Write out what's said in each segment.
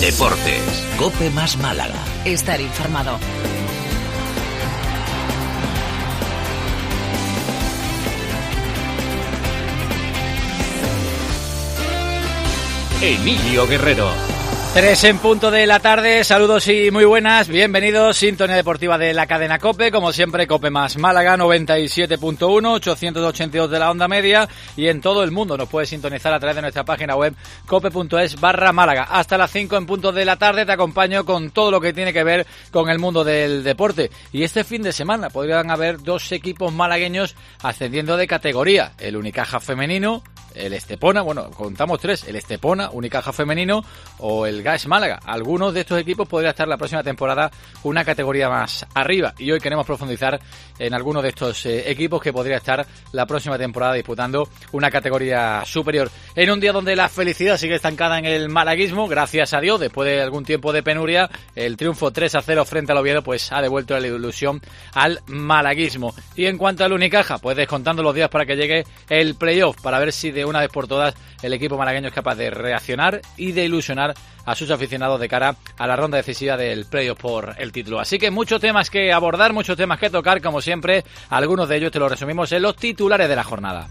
Deportes, COPE más Málaga. Estar informado. Emilio Guerrero. 3 en punto de la tarde, saludos y muy buenas, bienvenidos, sintonía deportiva de la cadena COPE, como siempre COPE más Málaga, 97.1, 882 de la onda media y en todo el mundo nos puedes sintonizar a través de nuestra página web cope.es/Málaga. Hasta las 5 en punto de la tarde te acompaño con todo lo que tiene que ver con el mundo del deporte. Y este fin de semana podrían haber 2 equipos malagueños ascendiendo de categoría, el Unicaja femenino, el Estepona, bueno, contamos 3, el Estepona, Unicaja femenino o el GAES Málaga. Algunos de estos equipos podrían estar la próxima temporada una categoría más arriba y hoy queremos profundizar en algunos de estos equipos que podría estar la próxima temporada disputando una categoría superior. En un día donde la felicidad sigue estancada en el malaguismo, gracias a Dios, después de algún tiempo de penuria, el triunfo 3-0 frente al Oviedo pues ha devuelto la ilusión al malaguismo. Y en cuanto al Unicaja, pues descontando los días para que llegue el playoff, para ver si de una vez por todas el equipo malagueño es capaz de reaccionar y de ilusionar a sus aficionados de cara a la ronda decisiva del playoff por el título. Así que muchos temas que abordar, muchos temas que tocar, como siempre, algunos de ellos te los resumimos en los titulares de la jornada.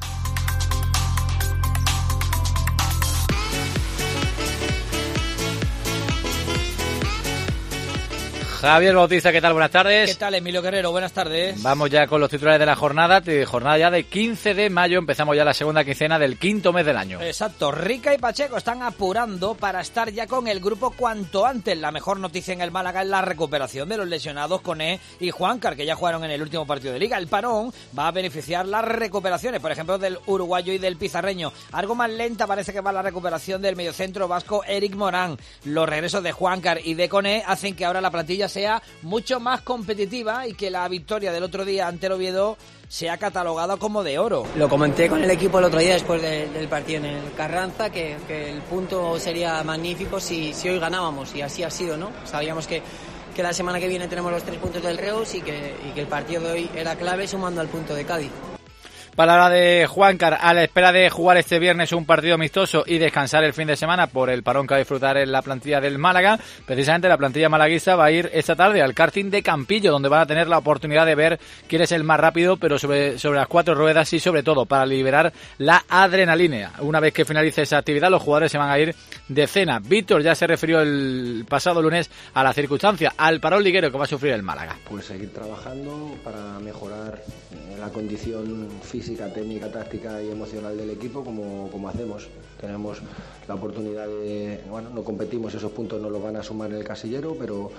Javier Bautista, ¿qué tal? Buenas tardes. ¿Qué tal, Emilio Guerrero? Buenas tardes. Vamos ya con los titulares de la jornada ya de 15 de mayo, empezamos ya la segunda quincena del quinto mes del año. Exacto, Rica y Pacheco están apurando para estar ya con el grupo cuanto antes. La mejor noticia en el Málaga es la recuperación de los lesionados Koné y Juancar, que ya jugaron en el último partido de Liga. El parón va a beneficiar las recuperaciones, por ejemplo, del uruguayo y del pizarreño. Algo más lenta parece que va la recuperación del mediocentro vasco Eric Morán. Los regresos de Juancar y de Koné hacen que ahora la plantilla sea mucho más competitiva y que la victoria del otro día ante el Oviedo sea catalogada como de oro. Lo comenté con el equipo el otro día después del partido en el Carranza, que el punto sería magnífico si hoy ganábamos, y así ha sido, ¿no? Sabíamos que la semana que viene tenemos los 3 puntos del Reus y que el partido de hoy era clave sumando al punto de Cádiz. Palabra de Juancar, a la espera de jugar este viernes un partido amistoso y descansar el fin de semana por el parón que va a disfrutar en la plantilla del Málaga. Precisamente la plantilla malaguista va a ir esta tarde al karting de Campillo, donde van a tener la oportunidad de ver quién es el más rápido, pero sobre las 4 ruedas y sobre todo para liberar la adrenalina. Una vez que finalice esa actividad, los jugadores se van a ir de cena. Víctor ya se refirió el pasado lunes a la circunstancia, al parón liguero que va a sufrir el Málaga. Pues seguir trabajando para mejorar la condición física, técnica, táctica y emocional del equipo como hacemos. Tenemos la oportunidad de, no competimos, esos puntos no los van a sumar en el casillero, pero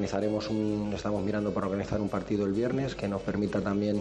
estamos mirando para organizar un partido el viernes que nos permita también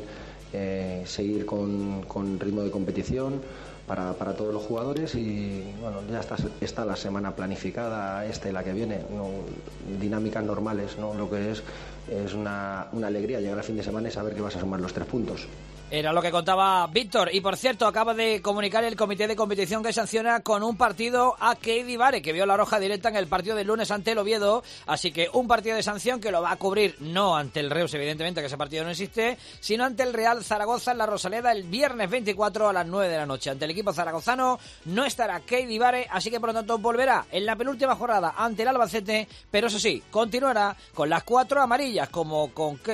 seguir con ritmo de competición para todos los jugadores y ya está la semana planificada, la que viene, dinámicas normales, ¿no? Lo que es una alegría llegar al fin de semana y saber que vas a sumar los 3 puntos. Era lo que contaba Víctor. Y por cierto, acaba de comunicar el comité de competición que sanciona con un partido a Keidi Vare, que vio la roja directa en el partido del lunes ante el Oviedo. Así que un partido de sanción que lo va a cubrir no ante el Reus, evidentemente, que ese partido no existe, sino ante el Real Zaragoza en la Rosaleda el viernes 24 a las 9 de la noche. Ante el equipo zaragozano no estará Keidi Vare, así que por lo tanto volverá en la penúltima jornada ante el Albacete, pero eso sí, continuará con las 4 amarillas, como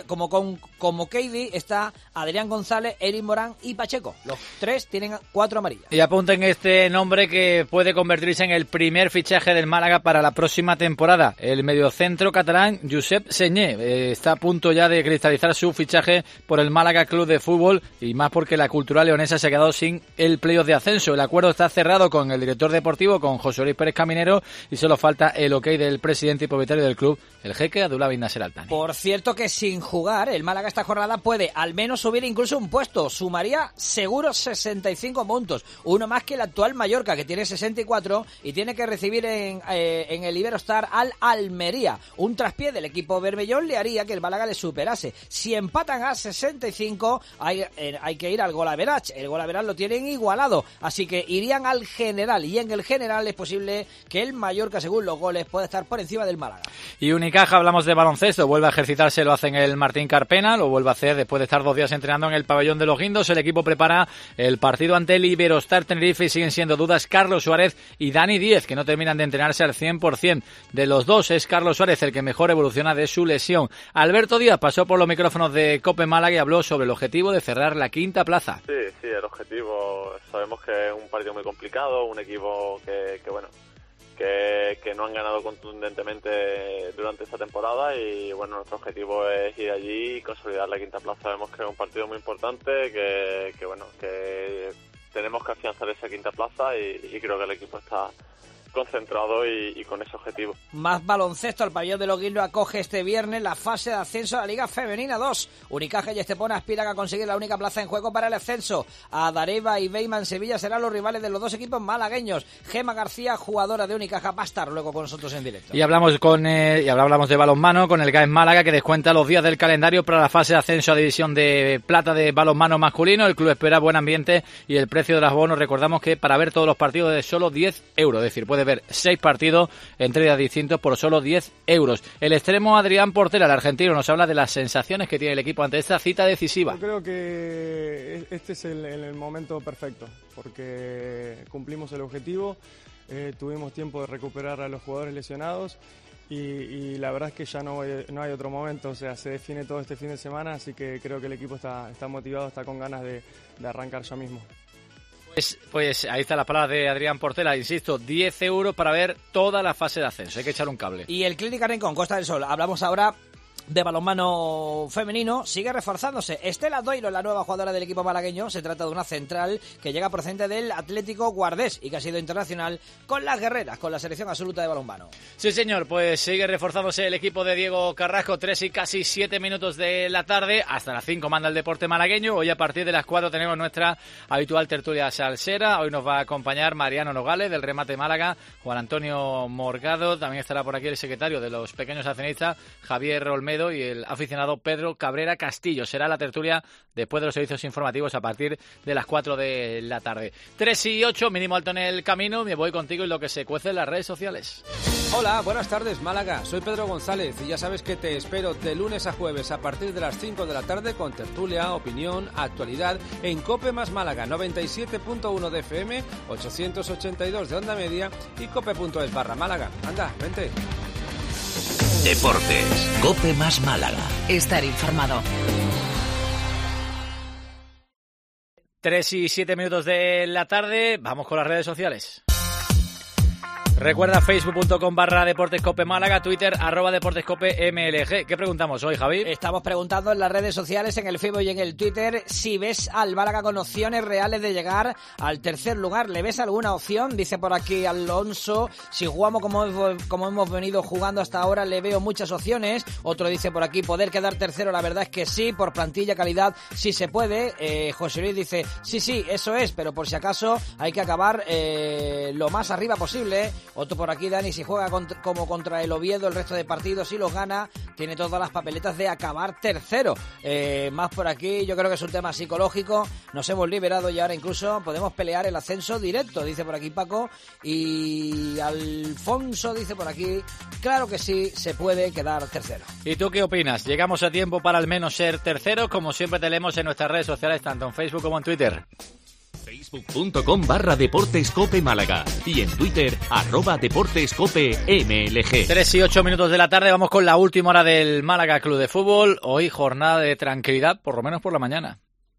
Keidi está Adrián González, Eric Morán y Pacheco. Los 3 tienen 4 amarillas. Y apunten este nombre que puede convertirse en el primer fichaje del Málaga para la próxima temporada. El mediocentro catalán Josep Señé está a punto ya de cristalizar su fichaje por el Málaga Club de Fútbol, y más porque la Cultural Leonesa se ha quedado sin el playoff de ascenso. El acuerdo está cerrado con el director deportivo, con José Luis Pérez Caminero, y solo falta el ok del presidente y propietario del club, el jeque Abdullah bin Nasser Al Thani. Por cierto que sin jugar, el Málaga esta jornada puede al menos subir incluso un puesto, sumaría seguro 65 puntos, uno más que el actual Mallorca, que tiene 64 y tiene que recibir en el Iberostar al Almería. Un traspié del equipo bermellón le haría que el Málaga le superase. Si empatan a 65 hay que ir al gol average. El gol average lo tienen igualado, así que irían al general, y en el general es posible que el Mallorca, según los goles, pueda estar por encima del Málaga. Y Unicaja, hablamos de baloncesto, vuelve a ejercitarse, lo hace en el Martín Carpena, lo vuelve a hacer después de estar 2 días entrenando en el pabellón pabellón de Los Guindos. El equipo prepara el partido ante el Iberostar Tenerife y siguen siendo dudas Carlos Suárez y Dani Díez, que no terminan de entrenarse al 100%. De los dos es Carlos Suárez el que mejor evoluciona de su lesión. Alberto Díaz pasó por los micrófonos de COPE Málaga y habló sobre el objetivo de cerrar la quinta plaza. Sí, el objetivo, sabemos que es un partido muy complicado, un equipo que no han ganado contundentemente durante esta temporada y bueno, nuestro objetivo es ir allí y consolidar la quinta plaza. Sabemos que es un partido muy importante, que tenemos que afianzar esa quinta plaza y creo que el equipo está concentrado y con ese objetivo. Más baloncesto. El pabellón de Los Guindos acoge este viernes la fase de ascenso a la Liga Femenina 2. Unicaja y Estepona aspiran a conseguir la única plaza en juego para el ascenso. Adareva y Beiman Sevilla serán los rivales de los dos equipos malagueños. Gema García, jugadora de Unicaja, va a estar luego con nosotros en directo. Y hablamos de balonmano con el GAES Málaga, que descuenta los días del calendario para la fase de ascenso a División de Plata de balonmano masculino. El club espera buen ambiente y el precio de los abonos, recordamos que para ver todos los partidos es solo 10 euros, es decir, puede ver 6 partidos en 3 días distintos por solo 10 euros. El extremo Adrián Portela, el argentino, nos habla de las sensaciones que tiene el equipo ante esta cita decisiva. Yo creo que este es el momento perfecto, porque cumplimos el objetivo, tuvimos tiempo de recuperar a los jugadores lesionados y la verdad es que ya no hay otro momento, o sea, se define todo este fin de semana, así que creo que el equipo está motivado, está con ganas de arrancar ya mismo. Pues ahí están las palabras de Adrián Portela, insisto, 10 euros para ver toda la fase de ascenso, hay que echar un cable. Y el Clínica Rincón, Costa del Sol, hablamos ahora de balonmano femenino, sigue reforzándose. Estela Doiro, la nueva jugadora del equipo malagueño, se trata de una central que llega procedente del Atlético Guardés y que ha sido internacional con las guerreras, con la selección absoluta de balonmano. Sí, señor, pues sigue reforzándose el equipo de Diego Carrasco, 3 y casi 7 minutos de la tarde, hasta las 5 manda el deporte malagueño. Hoy a partir de las 4 tenemos nuestra habitual tertulia salsera. Hoy nos va a acompañar Mariano Nogales del Remate Málaga, Juan Antonio Morgado, también estará por aquí el secretario de los pequeños accionistas, Javier Olmedo, y el aficionado Pedro Cabrera Castillo. Será la tertulia después de los servicios informativos a partir de las 4 de la tarde. 3 y 8, mínimo alto en el camino. Me voy contigo y lo que se cuece en las redes sociales. Hola, buenas tardes Málaga, soy Pedro González y ya sabes que te espero de lunes a jueves a partir de las 5 de la tarde con tertulia, opinión, actualidad en COPE más Málaga, 97.1 de FM, 882 de onda media y cope.es/Málaga. Anda, vente. Deportes, COPE más Málaga. Estar informado. 3 y 7 minutos de la tarde, vamos con las redes sociales. Recuerda facebook.com/DeportesCope Málaga, Twitter @DeportesCopeMLG. ¿Qué preguntamos hoy, Javi? Estamos preguntando en las redes sociales, en el Facebook y en el Twitter, si ves al Málaga con opciones reales de llegar al tercer lugar. ¿Le ves alguna opción? Dice por aquí Alonso, si jugamos como hemos venido jugando hasta ahora, le veo muchas opciones. Otro dice por aquí, poder quedar tercero, la verdad es que sí, por plantilla, calidad, sí se puede. José Luis dice, sí, eso es, pero por si acaso hay que acabar lo más arriba posible. Otro por aquí, Dani, si juega como contra el Oviedo el resto de partidos y los gana, tiene todas las papeletas de acabar tercero. Más por aquí, yo creo que es un tema psicológico. Nos hemos liberado y ahora incluso podemos pelear el ascenso directo, dice por aquí Paco. Y Alfonso dice por aquí, claro que sí, se puede quedar tercero. ¿Y tú qué opinas? ¿Llegamos a tiempo para al menos ser terceros? Como siempre te leemos en nuestras redes sociales, tanto en Facebook como en Twitter. Facebook.com/DeportesCope Málaga y en Twitter @DeportesCopeMLG. 3 y 8 minutos de la tarde, vamos con la última hora del Málaga Club de Fútbol. Hoy jornada de tranquilidad, por lo menos por la mañana.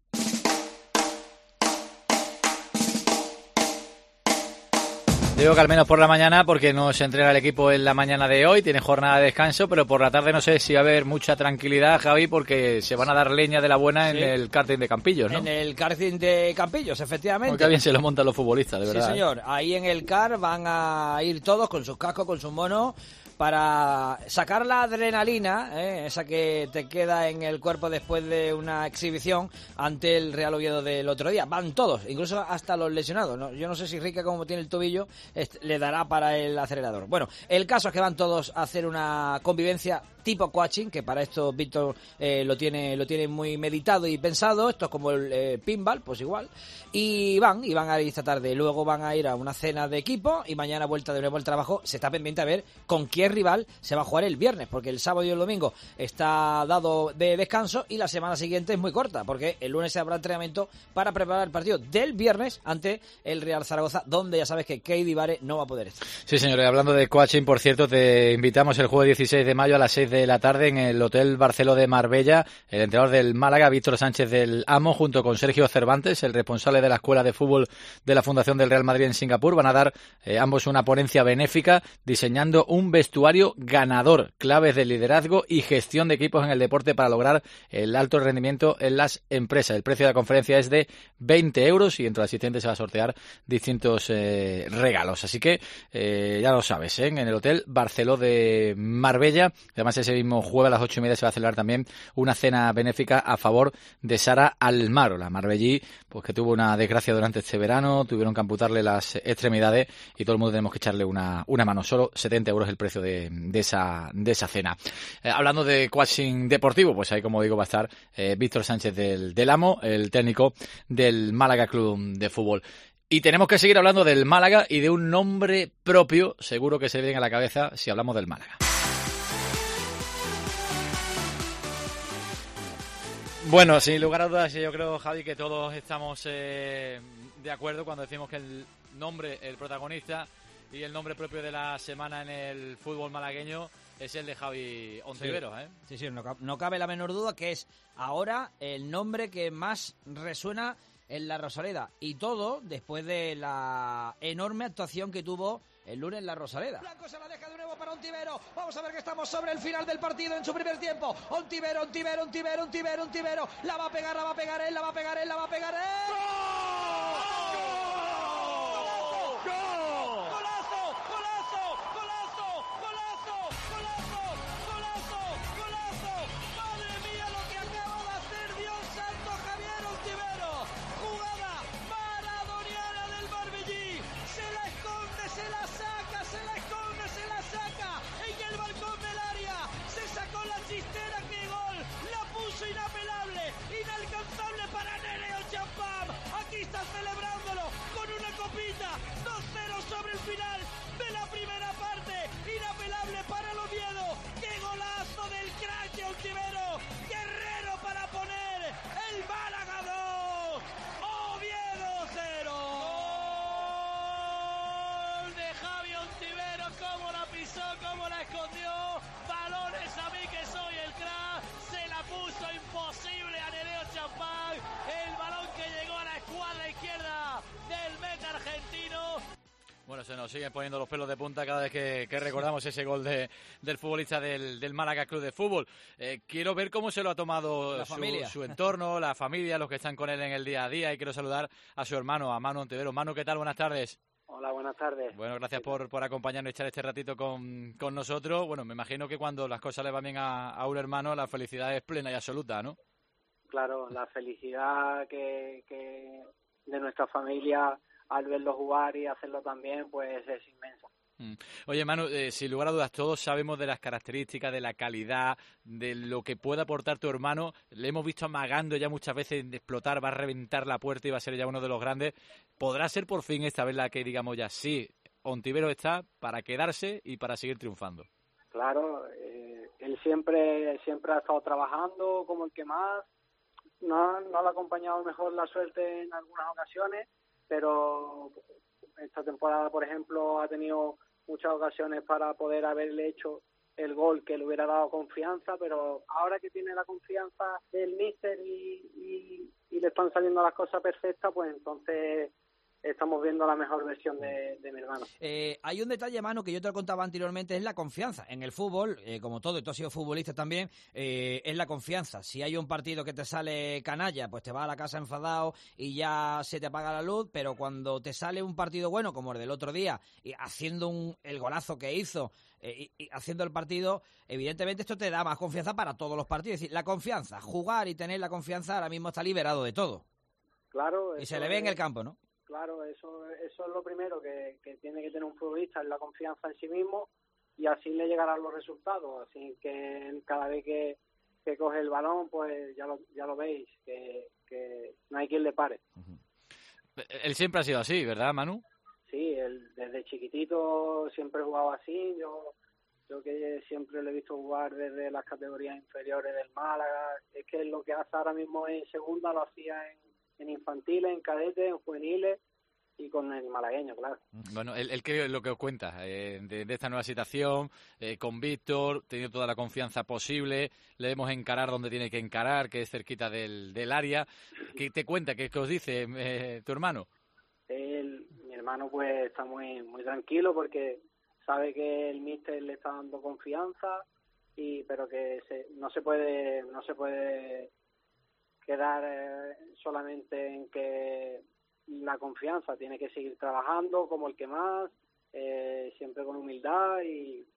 Digo que al menos por la mañana, porque no se entrena el equipo en la mañana de hoy, tiene jornada de descanso, pero por la tarde no sé si va a haber mucha tranquilidad, Javi, porque se van a dar leña de la buena en el karting de Campillos, ¿no? En el karting de Campillos, efectivamente. Porque bien se lo montan los futbolistas, de verdad. Sí, señor. Ahí en el kart van a ir todos con sus cascos, con sus monos, para sacar la adrenalina, esa que te queda en el cuerpo después de una exhibición ante el Real Oviedo del otro día. Van todos, incluso hasta los lesionados, ¿no? Yo no sé si Rica, como tiene el tobillo, le dará para el acelerador. Bueno, el caso es que van todos a hacer una convivencia tipo coaching, que para esto Víctor lo tiene muy meditado y pensado. Esto es como el pinball, pues igual. Y van a ir esta tarde. Luego van a ir a una cena de equipo y mañana vuelta de nuevo al trabajo. Se está pendiente a ver con qué rival se va a jugar el viernes, porque el sábado y el domingo está dado de descanso y la semana siguiente es muy corta, porque el lunes se habrá entrenamiento para preparar el partido del viernes ante el Real Zaragoza, donde ya sabes que Keidi Vare no va a poder estar. Sí, señores, hablando de coaching, por cierto, te invitamos el jueves 16 de mayo a las 6 de la tarde en el Hotel Barceló de Marbella. El entrenador del Málaga, Víctor Sánchez del Amo, junto con Sergio Cervantes, el responsable de la Escuela de Fútbol de la Fundación del Real Madrid en Singapur, van a dar ambos una ponencia benéfica diseñando un vestuario ganador, claves de liderazgo y gestión de equipos en el deporte para lograr el alto rendimiento en las empresas. El precio de la conferencia es de 20 euros y entre los asistentes se va a sortear distintos regalos. Así que ya lo sabes, en el Hotel Barceló de Marbella. Además, ese mismo jueves a las 8:30 se va a celebrar también una cena benéfica a favor de Sara Almaro, la marbellí, pues que tuvo una desgracia durante este verano, tuvieron que amputarle las extremidades y todo el mundo tenemos que echarle una mano. Solo 70 euros el precio de esa cena. Hablando de coaching deportivo, pues ahí, como digo, va a estar Víctor Sánchez del Amo, el técnico del Málaga Club de Fútbol. Y tenemos que seguir hablando del Málaga y de un nombre propio, seguro que se viene a la cabeza si hablamos del Málaga. Bueno, sin lugar a dudas, yo creo, Javi, que todos estamos de acuerdo cuando decimos que el nombre, el protagonista y el nombre propio de la semana en el fútbol malagueño es el de Javi Ontiveros, Sí, sí, no cabe la menor duda que es ahora el nombre que más resuena en la Rosaleda. Y todo después de la enorme actuación que tuvo el lunes en la Rosaleda. Blanco se la deja de nuevo para Ontivero. Vamos a ver que estamos sobre el final del partido en su primer tiempo. Ontivero. La va a pegar él. Celebrándolo con una copita, 2-0 sobre el final de la primera parte, inapelable para el Oviedo. ¡Qué golazo del crack de Ontivero! Guerrero para poner el Málaga 2, Oviedo 0. Gol de Javi Ontivero, cómo la pisó, cómo la escondió, balones a mí que soy el crack, se la puso imposible a Nereo Champán, el balón que llegó a la escuadra izquierda del meta argentino. Bueno, se nos siguen poniendo los pelos de punta cada vez que recordamos ese gol del futbolista del Málaga Club de Fútbol. Quiero ver cómo se lo ha tomado su entorno, la familia, los que están con él en el día a día, y quiero saludar a su hermano, a Manu Ontivero. Manu, ¿qué tal? Buenas tardes. Hola, buenas tardes. Bueno, gracias por acompañarnos y echar este ratito con nosotros. Bueno, me imagino que cuando las cosas le van bien a un hermano, la felicidad es plena y absoluta, ¿no? Claro, la felicidad que de nuestra familia al verlo jugar y hacerlo también, pues es inmensa. Oye, Manu, sin lugar a dudas, todos sabemos de las características, de la calidad, de lo que puede aportar tu hermano. Le hemos visto amagando ya muchas veces de explotar, va a reventar la puerta y va a ser ya uno de los grandes. ¿Podrá ser por fin esta vez la que digamos ya sí, Ontivero está para quedarse y para seguir triunfando? Claro, él siempre ha estado trabajando como el que más. No le ha acompañado mejor la suerte en algunas ocasiones, pero esta temporada, por ejemplo, ha tenido muchas ocasiones para poder haberle hecho el gol que le hubiera dado confianza, pero ahora que tiene la confianza del míster y le están saliendo las cosas perfectas, pues entonces estamos viendo la mejor versión de mi hermano. Hay un detalle, Manu, que yo te lo contaba anteriormente, es la confianza. En el fútbol, como todo, y tú has sido futbolista también, es la confianza. Si hay un partido que te sale canalla, pues te vas a la casa enfadado y ya se te apaga la luz, pero cuando te sale un partido bueno, como el del otro día, y haciendo el golazo que hizo, y haciendo el partido, evidentemente esto te da más confianza para todos los partidos. Es decir, la confianza, jugar y tener la confianza ahora mismo está liberado de todo. Claro. Y se le ve en el campo, ¿no? Claro, eso es lo primero que tiene que tener un futbolista, es la confianza en sí mismo, y así le llegarán los resultados. Así que cada vez que coge el balón, pues ya lo veis, que no hay quien le pare. Él siempre ha sido así, ¿verdad, Manu? Sí, él desde chiquitito siempre jugaba así. Yo que siempre lo he visto jugar desde las categorías inferiores del Málaga. Es que lo que hace ahora mismo en segunda lo hacía en infantiles, en cadetes, en juveniles y con el malagueño, claro. Bueno, él que lo que os cuenta de esta nueva situación, con Víctor, teniendo toda la confianza posible, le vemos encarar donde tiene que encarar, que es cerquita del área. ¿Qué te cuenta? ¿Qué os dice tu hermano? Mi hermano pues está muy muy tranquilo porque sabe que el míster le está dando confianza, pero que no se puede quedar solamente en que la confianza, tiene que seguir trabajando como el que más, siempre con humildad y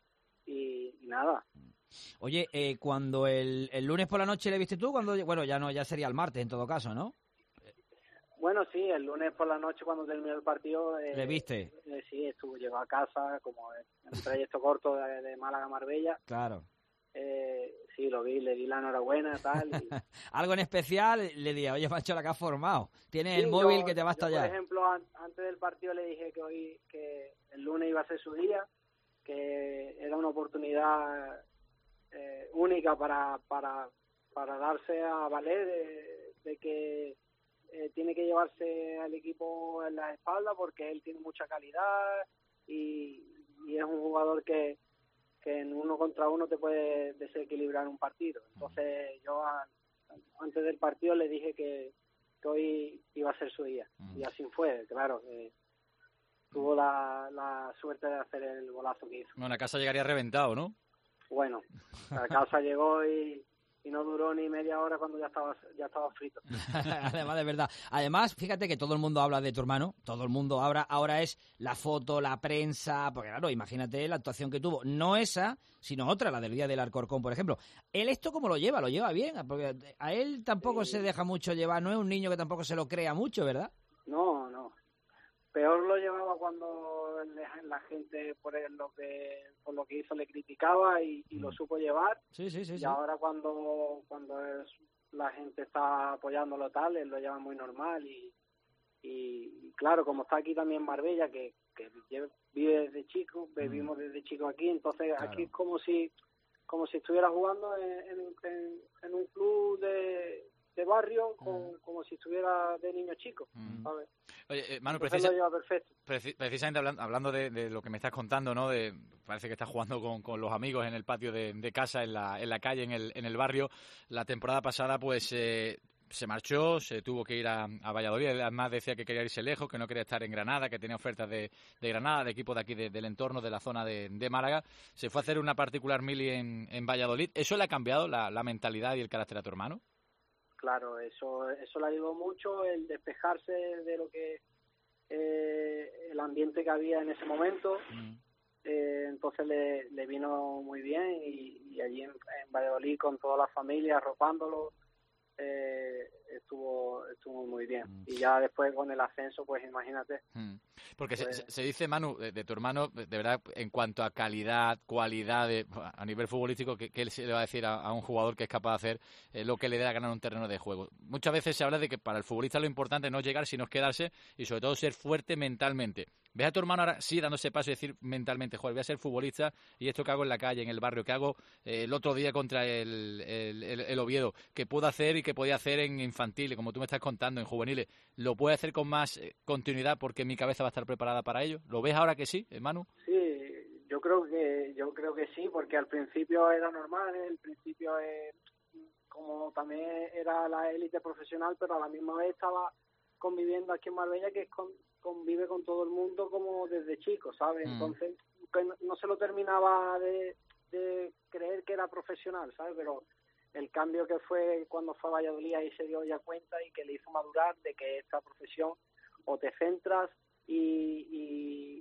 nada. Oye, cuando el lunes por la noche le viste tú, ya sería el martes en todo caso, ¿no? Bueno, sí, el lunes por la noche cuando terminó el partido... ¿Le viste? Sí, llegó a casa, como en un trayecto corto de Málaga a Marbella. Claro. Sí, lo vi, le di la enhorabuena, tal. Y... Algo en especial le dije, oye, macho, la que has formado. Tienes el móvil que te va a estallar. Por ejemplo, antes del partido le dije que el lunes iba a ser su día, que era una oportunidad única para darse a valer de que tiene que llevarse al equipo en la espalda porque él tiene mucha calidad y es un jugador que en 1 contra 1 te puede desequilibrar un partido. Entonces yo antes del partido le dije que hoy iba a ser su día y así fue, claro. Tuvo la suerte de hacer el golazo que hizo. Bueno, a casa llegaría reventado, ¿no? Bueno, a casa llegó y no duró ni media hora cuando ya estaba frito. Además, de verdad. Además, fíjate que todo el mundo habla de tu hermano, todo el mundo ahora es la foto, la prensa, porque claro, imagínate la actuación que tuvo, no esa, sino otra, la del día del Alcorcón, por ejemplo. ¿Él esto cómo lo lleva? ¿Lo lleva bien? Porque a él tampoco se deja mucho llevar, no es un niño que tampoco se lo crea mucho, ¿verdad? No. Peor lo llevaba cuando la gente por lo que hizo le criticaba y lo supo llevar. Sí. Y ahora cuando la gente está apoyándolo tal, él lo lleva muy normal y claro, como está aquí también en Marbella, que vive desde chico, vivimos desde chico aquí, entonces claro. Aquí es como si estuviera jugando en un club de barrio, como si estuviera de niño chico, ¿sabes? Oye, Manu, precisamente hablando de lo que me estás contando, ¿no? Parece que estás jugando con los amigos en el patio de casa, en la calle, en el barrio. La temporada pasada, pues, se marchó, se tuvo que ir a Valladolid. Además decía que quería irse lejos, que no quería estar en Granada, que tenía ofertas de Granada, de equipos de aquí, del entorno, de la zona de Málaga. Se fue a hacer una particular mili en Valladolid. ¿Eso le ha cambiado la mentalidad y el carácter a tu hermano? Claro, eso le ayudó mucho, el despejarse de lo que el ambiente que había en ese momento. Entonces le vino muy bien y allí en Valladolid con toda la familia arropándolo estuvo muy bien. Y ya después con el ascenso, pues imagínate. Porque se dice, Manu, de tu hermano, de verdad, en cuanto a calidad, cualidad, a nivel futbolístico, que él se le va a decir a un jugador que es capaz de hacer lo que le dé a ganar un terreno de juego. Muchas veces se habla de que para el futbolista lo importante no es llegar, sino es quedarse y sobre todo ser fuerte mentalmente. ¿Ves a tu hermano ahora sí dándose paso y decir mentalmente, joder, voy a ser futbolista y esto que hago en la calle, en el barrio, que hago el otro día contra el Oviedo, que puedo hacer y que podía hacer en infantiles, como tú me estás contando, en juveniles, lo puede hacer con más continuidad porque mi cabeza va a estar preparada para ello? ¿Lo ves ahora que sí, Manu? Sí, yo creo que sí, porque al principio era normal, al principio como también era la élite profesional, pero a la misma vez estaba conviviendo aquí en Marbella, que convive con todo el mundo como desde chico, ¿sabes? Entonces no se lo terminaba de creer que era profesional, ¿sabes? Pero el cambio que fue cuando fue a Valladolid, ahí se dio ya cuenta y que le hizo madurar de que esta profesión o te centras y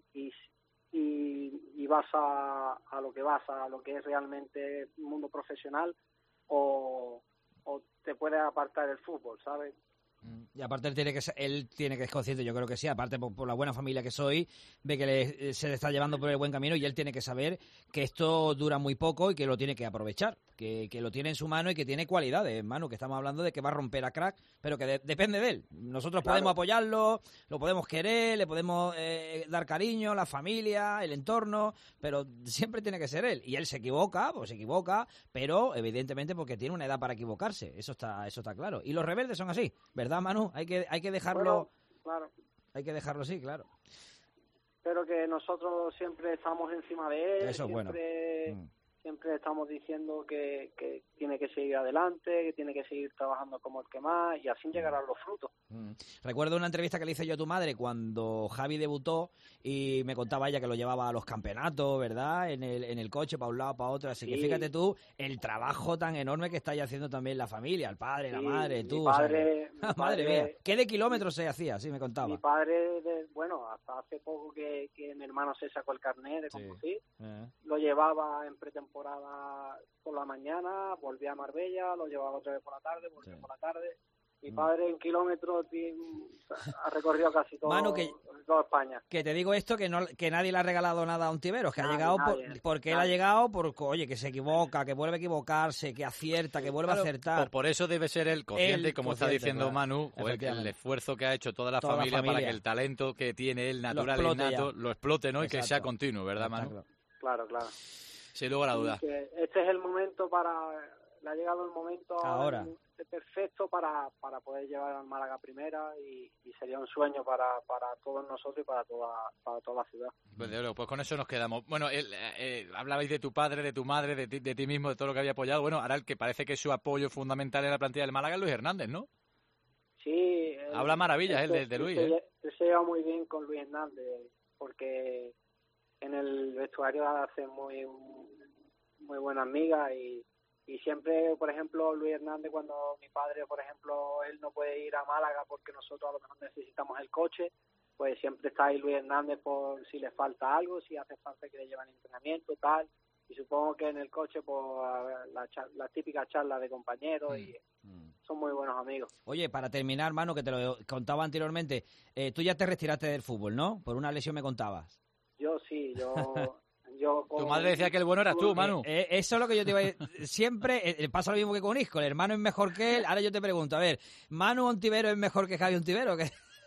vas a lo que vas, a lo que es realmente un mundo profesional, o te puedes apartar del fútbol, ¿sabes? Y aparte él tiene que ser consciente, yo creo que sí, aparte por la buena familia que soy, ve que se le está llevando por el buen camino y él tiene que saber que esto dura muy poco y que lo tiene que aprovechar, que lo tiene en su mano y que tiene cualidades, Manu, que estamos hablando de que va a romper a crack, pero que depende de él. Nosotros podemos apoyarlo, lo podemos querer, le podemos dar cariño, la familia, el entorno, pero siempre tiene que ser él. Y él se equivoca, pero evidentemente porque tiene una edad para equivocarse, eso está claro. Y los rebeldes son así, ¿verdad, Manu? Hay que dejarlo. Bueno, claro. Hay que dejarlo así, claro. Pero que nosotros siempre estamos encima de él. Eso es bueno. Siempre estamos diciendo que tiene que seguir adelante, que tiene que seguir trabajando como el que más, y así llegarán los frutos. Recuerdo una entrevista que le hice yo a tu madre cuando Javi debutó y me contaba ella que lo llevaba a los campeonatos, ¿verdad? En el coche, para un lado, para otro. Así que fíjate tú el trabajo tan enorme que estáis haciendo también la familia, el padre, la madre, tú. Mi madre mía, ¿qué de kilómetros se hacía? Sí, me contaba. Mi padre, hasta hace poco que mi hermano se sacó el carnet de conducir, lo llevaba en pretemporada por la mañana, volvía a Marbella, lo llevaba otra vez por la tarde, volvía por la tarde. Mi padre en kilómetros ha recorrido casi todo, Manu, toda España. Que te digo esto, que nadie le ha regalado nada a Ontiveros, que ha llegado porque él ha llegado porque que se equivoca, que vuelve a equivocarse, que acierta, que vuelve a acertar. Por eso debe ser el consciente, como está diciendo Manu, el esfuerzo que ha hecho toda la familia para que el talento que tiene él natural e innato lo explote, ¿no? Y que sea continuo, ¿verdad, Manu? Claro. Sin lugar a dudas. Este es el momento le ha llegado el momento ahora perfecto para poder llevar al Málaga primera y sería un sueño para todos nosotros y para toda la ciudad. Pues con eso nos quedamos. Bueno, hablabais de tu padre, de tu madre, de ti mismo, de todo lo que había apoyado. Bueno, ahora el que parece que es su apoyo fundamental en la plantilla del Málaga es Luis Hernández, ¿no? Sí. Habla maravillas de Luis. Él se lleva muy bien con Luis Hernández porque en el vestuario hace muy buena amiga y siempre, por ejemplo, Luis Hernández, cuando mi padre, por ejemplo, él no puede ir a Málaga porque nosotros a lo mejor necesitamos el coche, pues siempre está ahí Luis Hernández por si le falta algo, si hace falta que le lleven entrenamiento, tal. Y supongo que en el coche, pues, la típica charla de compañeros y son muy buenos amigos. Oye, para terminar, Manu, que te lo contaba anteriormente, tú ya te retiraste del fútbol, ¿no? Por una lesión me contabas. Yo sí, Tu madre decía que el bueno eras tú, Manu. Eso es lo que yo te iba a decir. Siempre pasa lo mismo que con Isco. El hermano es mejor que él. Ahora yo te pregunto, a ver, ¿Manu Ontivero es mejor que Javi Ontivero?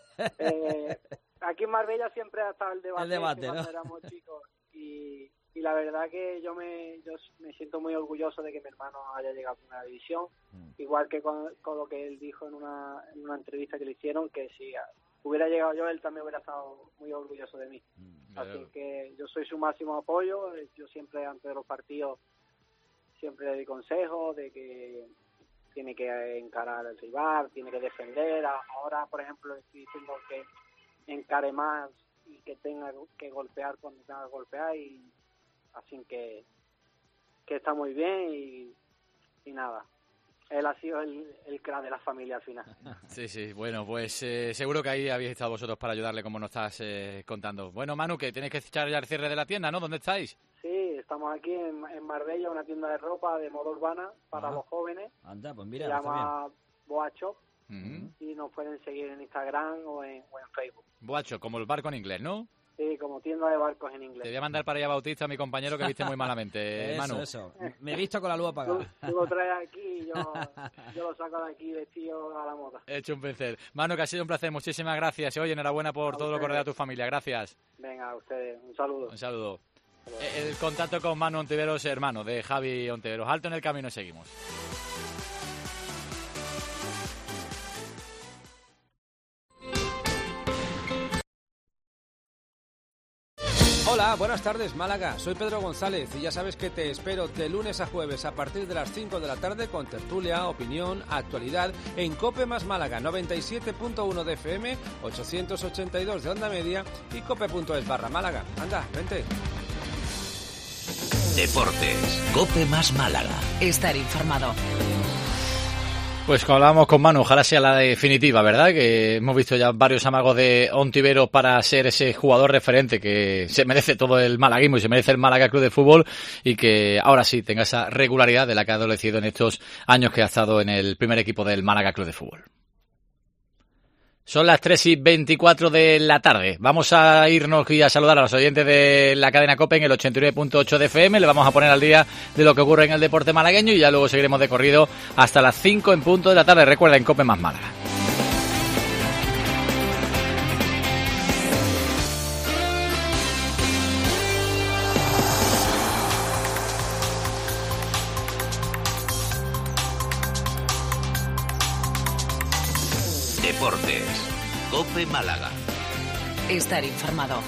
Aquí en Marbella siempre ha estado el debate ¿no? Cuando éramos chicos. Y la verdad que yo me siento muy orgulloso de que mi hermano haya llegado a Primera División. Igual que con lo que él dijo en una entrevista que le hicieron, que si hubiera llegado yo, él también hubiera estado muy orgulloso de mí. Así que yo soy su máximo apoyo. Yo siempre, antes de los partidos, siempre le doy consejos de que tiene que encarar al rival, tiene que defender. Ahora, por ejemplo, estoy diciendo que encare más y que tenga que golpear cuando tenga que golpear. Y así que está muy bien y nada. Él ha sido el crack de la familia al final. Sí, bueno, pues seguro que ahí habéis estado vosotros para ayudarle, como nos estás contando. Bueno, Manu, que tenéis que echar ya el cierre de la tienda, ¿no? ¿Dónde estáis? Sí, estamos aquí en Marbella, una tienda de ropa de moda urbana para los jóvenes. Anda, pues mira, se llama Boa Shop y nos pueden seguir en Instagram o en Facebook. Boa Shop, como el barco en inglés, ¿no? Sí, como tienda de barcos en inglés. Te voy a mandar para allá Bautista, a mi compañero, que viste muy malamente, Manu. Eso. Me he visto con la luz apagada. Tú lo traes aquí y yo lo saco de aquí vestido a la moda. He hecho un placer. Manu, que ha sido un placer. Muchísimas gracias. Y oye, enhorabuena por todo lo que rodea a tu familia. Gracias. Venga, a ustedes. Un saludo. Un saludo. El contacto con Manu Ontiveros, hermano de Javi Ontiveros. Alto en el camino, seguimos. Hola, buenas tardes Málaga, soy Pedro González y ya sabes que te espero de lunes a jueves a partir de las 5 de la tarde con tertulia, opinión, actualidad en COPE más Málaga, 97.1 de FM, 882 de onda media y cope.es/Málaga. Anda, vente. Deportes, COPE más Málaga. Estar informado. Pues como hablábamos con Manu, ojalá sea la definitiva, ¿verdad? Que hemos visto ya varios amagos de Ontiveros para ser ese jugador referente que se merece todo el malaguismo y se merece el Málaga Club de Fútbol y que ahora sí tenga esa regularidad de la que ha adolecido en estos años que ha estado en el primer equipo del Málaga Club de Fútbol. Son las 3:24 de la tarde. Vamos a irnos y a saludar a los oyentes de la cadena COPE en el 89.8 de FM. Le vamos a poner al día de lo que ocurre en el deporte malagueño y ya luego seguiremos de corrido hasta las 5 en punto de la tarde. Recuerda, en COPE más Málaga. Deportes. COPE Málaga. Estar informado.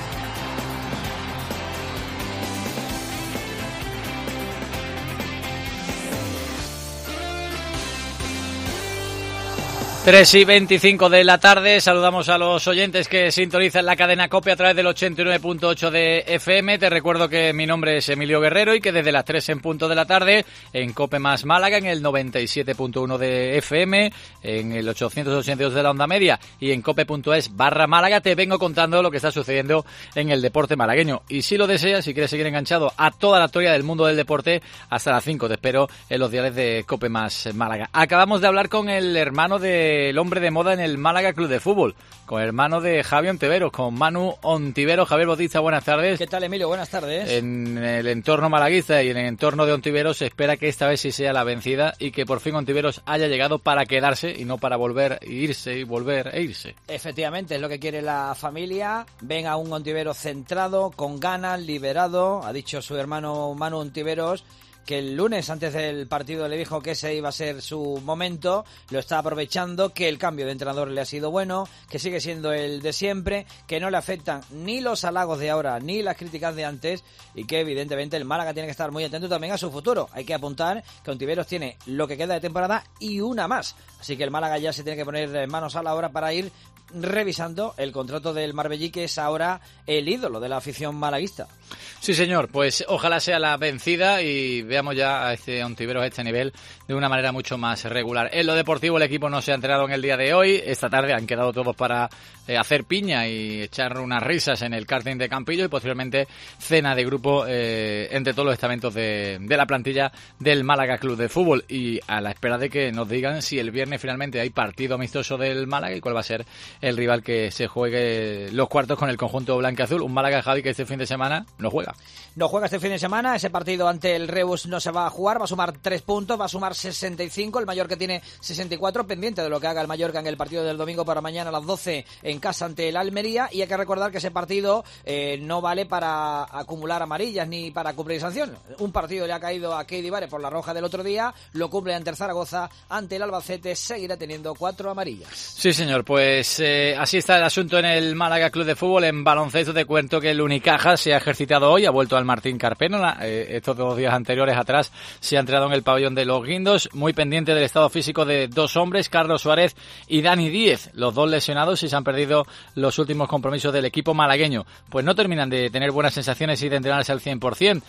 Tres y 25 de la tarde, saludamos a los oyentes que sintonizan la cadena COPE a través del 89.8 de FM. Te recuerdo que mi nombre es Emilio Guerrero y que desde las 3 en punto de la tarde en COPE más Málaga, en el 97.1 de FM, en el 882 de la onda media y en cope.es/Málaga te vengo contando lo que está sucediendo en el deporte malagueño. Y si lo deseas, si quieres seguir enganchado a toda la historia del mundo del deporte, hasta las 5 te espero en los diales de COPE más Málaga. Acabamos de hablar con el hermano del hombre de moda en el Málaga Club de Fútbol, con el hermano de Javi Ontiveros, con Manu Ontiveros. Javier Bautista, buenas tardes. ¿Qué tal, Emilio? Buenas tardes. En el entorno malaguista y en el entorno de Ontiveros se espera que esta vez sí sea la vencida y que por fin Ontiveros haya llegado para quedarse y no para volver e irse y volver e irse. Efectivamente, es lo que quiere la familia. Ven a un Ontiveros centrado, con ganas, liberado. Ha dicho su hermano Manu Ontiveros que el lunes antes del partido le dijo que ese iba a ser su momento, lo está aprovechando, que el cambio de entrenador le ha sido bueno, que sigue siendo el de siempre, que no le afectan ni los halagos de ahora ni las críticas de antes y que evidentemente el Málaga tiene que estar muy atento también a su futuro. Hay que apuntar que Ontiveros tiene lo que queda de temporada y una más, así que el Málaga ya se tiene que poner manos a la obra para ir revisando el contrato del Marbellí, que es ahora el ídolo de la afición malaguista. Sí, señor, pues ojalá sea la vencida y veamos ya a este Ontiveros a este nivel de una manera mucho más regular. En lo deportivo, el equipo no se ha entrenado en el día de hoy. Esta tarde han quedado todos para hacer piña y echar unas risas en el karting de Campillo y posteriormente cena de grupo entre todos los estamentos de la plantilla del Málaga Club de Fútbol, y a la espera de que nos digan si el viernes finalmente hay partido amistoso del Málaga y cuál va a ser el rival que se juegue los cuartos con el conjunto blanquiazul. Un Málaga, Javi, que este fin de semana no juega. No juega este fin de semana, ese partido ante el Reus no se va a jugar, va a sumar 3 puntos, va a sumar 65, el Mallorca tiene 64, pendiente de lo que haga el Mallorca en el partido del domingo para mañana a las 12 en casa ante el Almería, y hay que recordar que ese partido no vale para acumular amarillas ni para cumplir sanción. Un partido le ha caído a Keidi Vare por la roja del otro día, lo cumple ante el Zaragoza, ante el Albacete seguirá teniendo 4 amarillas. Sí, señor, pues así está el asunto en el Málaga Club de Fútbol. En baloncesto te cuento que el Unicaja se ha ejercitado hoy, ha vuelto al Martín Carpena. Estos 2 días anteriores atrás se ha entrenado en el pabellón de Los Guindos, muy pendiente del estado físico de 2 hombres, Carlos Suárez y Dani Díez, los 2 lesionados y se han perdido los últimos compromisos del equipo malagueño. Pues no terminan de tener buenas sensaciones y de entrenarse al 100%.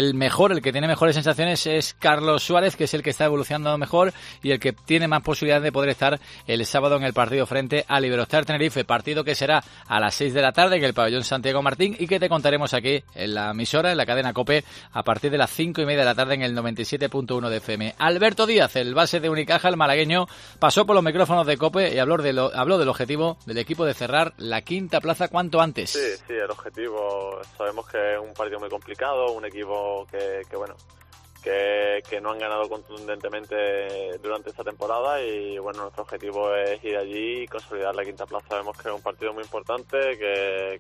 El que tiene mejores sensaciones es Carlos Suárez, que es el que está evolucionando mejor y el que tiene más posibilidades de poder estar el sábado en el partido frente al Iberostar Tenerife, partido que será a las 6 de la tarde en el pabellón Santiago Martín y que te contaremos aquí en la emisora, en la cadena COPE, a partir de las 5:30 de la tarde en el 97.1 de FM. Alberto Díaz, el base de Unicaja, el malagueño, pasó por los micrófonos de COPE y habló del objetivo del equipo de cerrar la 5ª plaza cuanto antes. Sí, el objetivo, sabemos que es un partido muy complicado, un equipo que no han ganado contundentemente durante esta temporada y bueno, nuestro objetivo es ir allí y consolidar la 5ª plaza. Sabemos que es un partido muy importante, que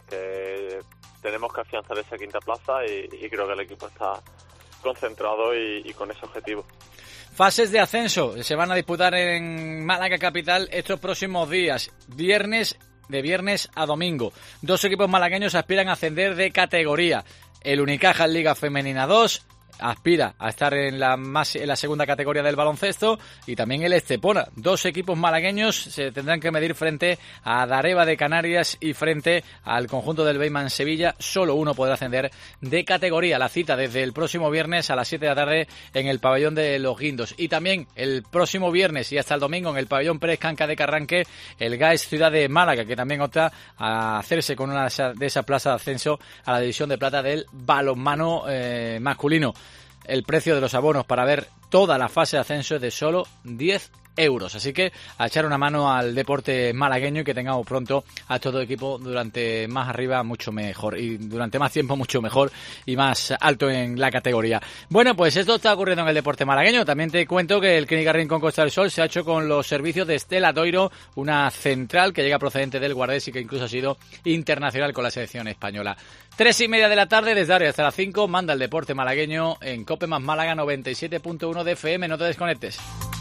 tenemos que afianzar esa 5ª plaza y creo que el equipo está concentrado y con ese objetivo. Fases de ascenso se van a disputar en Málaga capital estos próximos días, de viernes a domingo. 2 equipos malagueños aspiran a ascender de categoría. El Unicaja en Liga Femenina 2 aspira a estar en la segunda categoría del baloncesto, y también el Estepona. 2 equipos malagueños se tendrán que medir frente a Dareva de Canarias y frente al conjunto del Beyman Sevilla. Solo uno podrá ascender de categoría. La cita desde el próximo viernes a las 7 de la tarde en el pabellón de Los Guindos, y también el próximo viernes y hasta el domingo en el pabellón Pérez Canca de Carranque, el GAES Ciudad de Málaga, que también opta a hacerse con una de esas plazas de ascenso a la división de plata del balonmano masculino. El precio de los abonos para ver toda la fase de ascenso es de solo 10 euros. Así que a echar una mano al deporte malagueño y que tengamos pronto a todo equipo durante más arriba mucho mejor y durante más tiempo mucho mejor y más alto en la categoría. Bueno, pues esto está ocurriendo en el deporte malagueño. También te cuento que el Clínica Rincón Costa del Sol se ha hecho con los servicios de Estela Doiro, una central que llega procedente del Guardés y que incluso ha sido internacional con la selección española. 3:30 de la tarde, desde ahora hasta las 5, manda el deporte malagueño en Cope más Málaga 97.1 de FM. No te desconectes.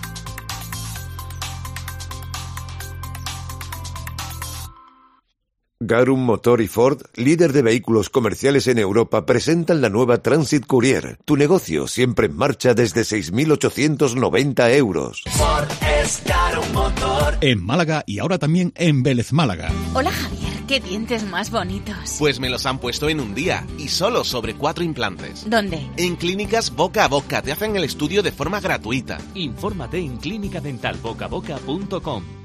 Garum Motor y Ford, líder de vehículos comerciales en Europa, presentan la nueva Transit Courier. Tu negocio siempre en marcha desde 6.890 euros. Ford es Garum Motor. En Málaga y ahora también en Vélez Málaga. Hola Javier, qué dientes más bonitos. Pues me los han puesto en un día y solo sobre 4 implantes. ¿Dónde? En Clínicas Boca a Boca, te hacen el estudio de forma gratuita. Infórmate en clinicadentalbocaboca.com.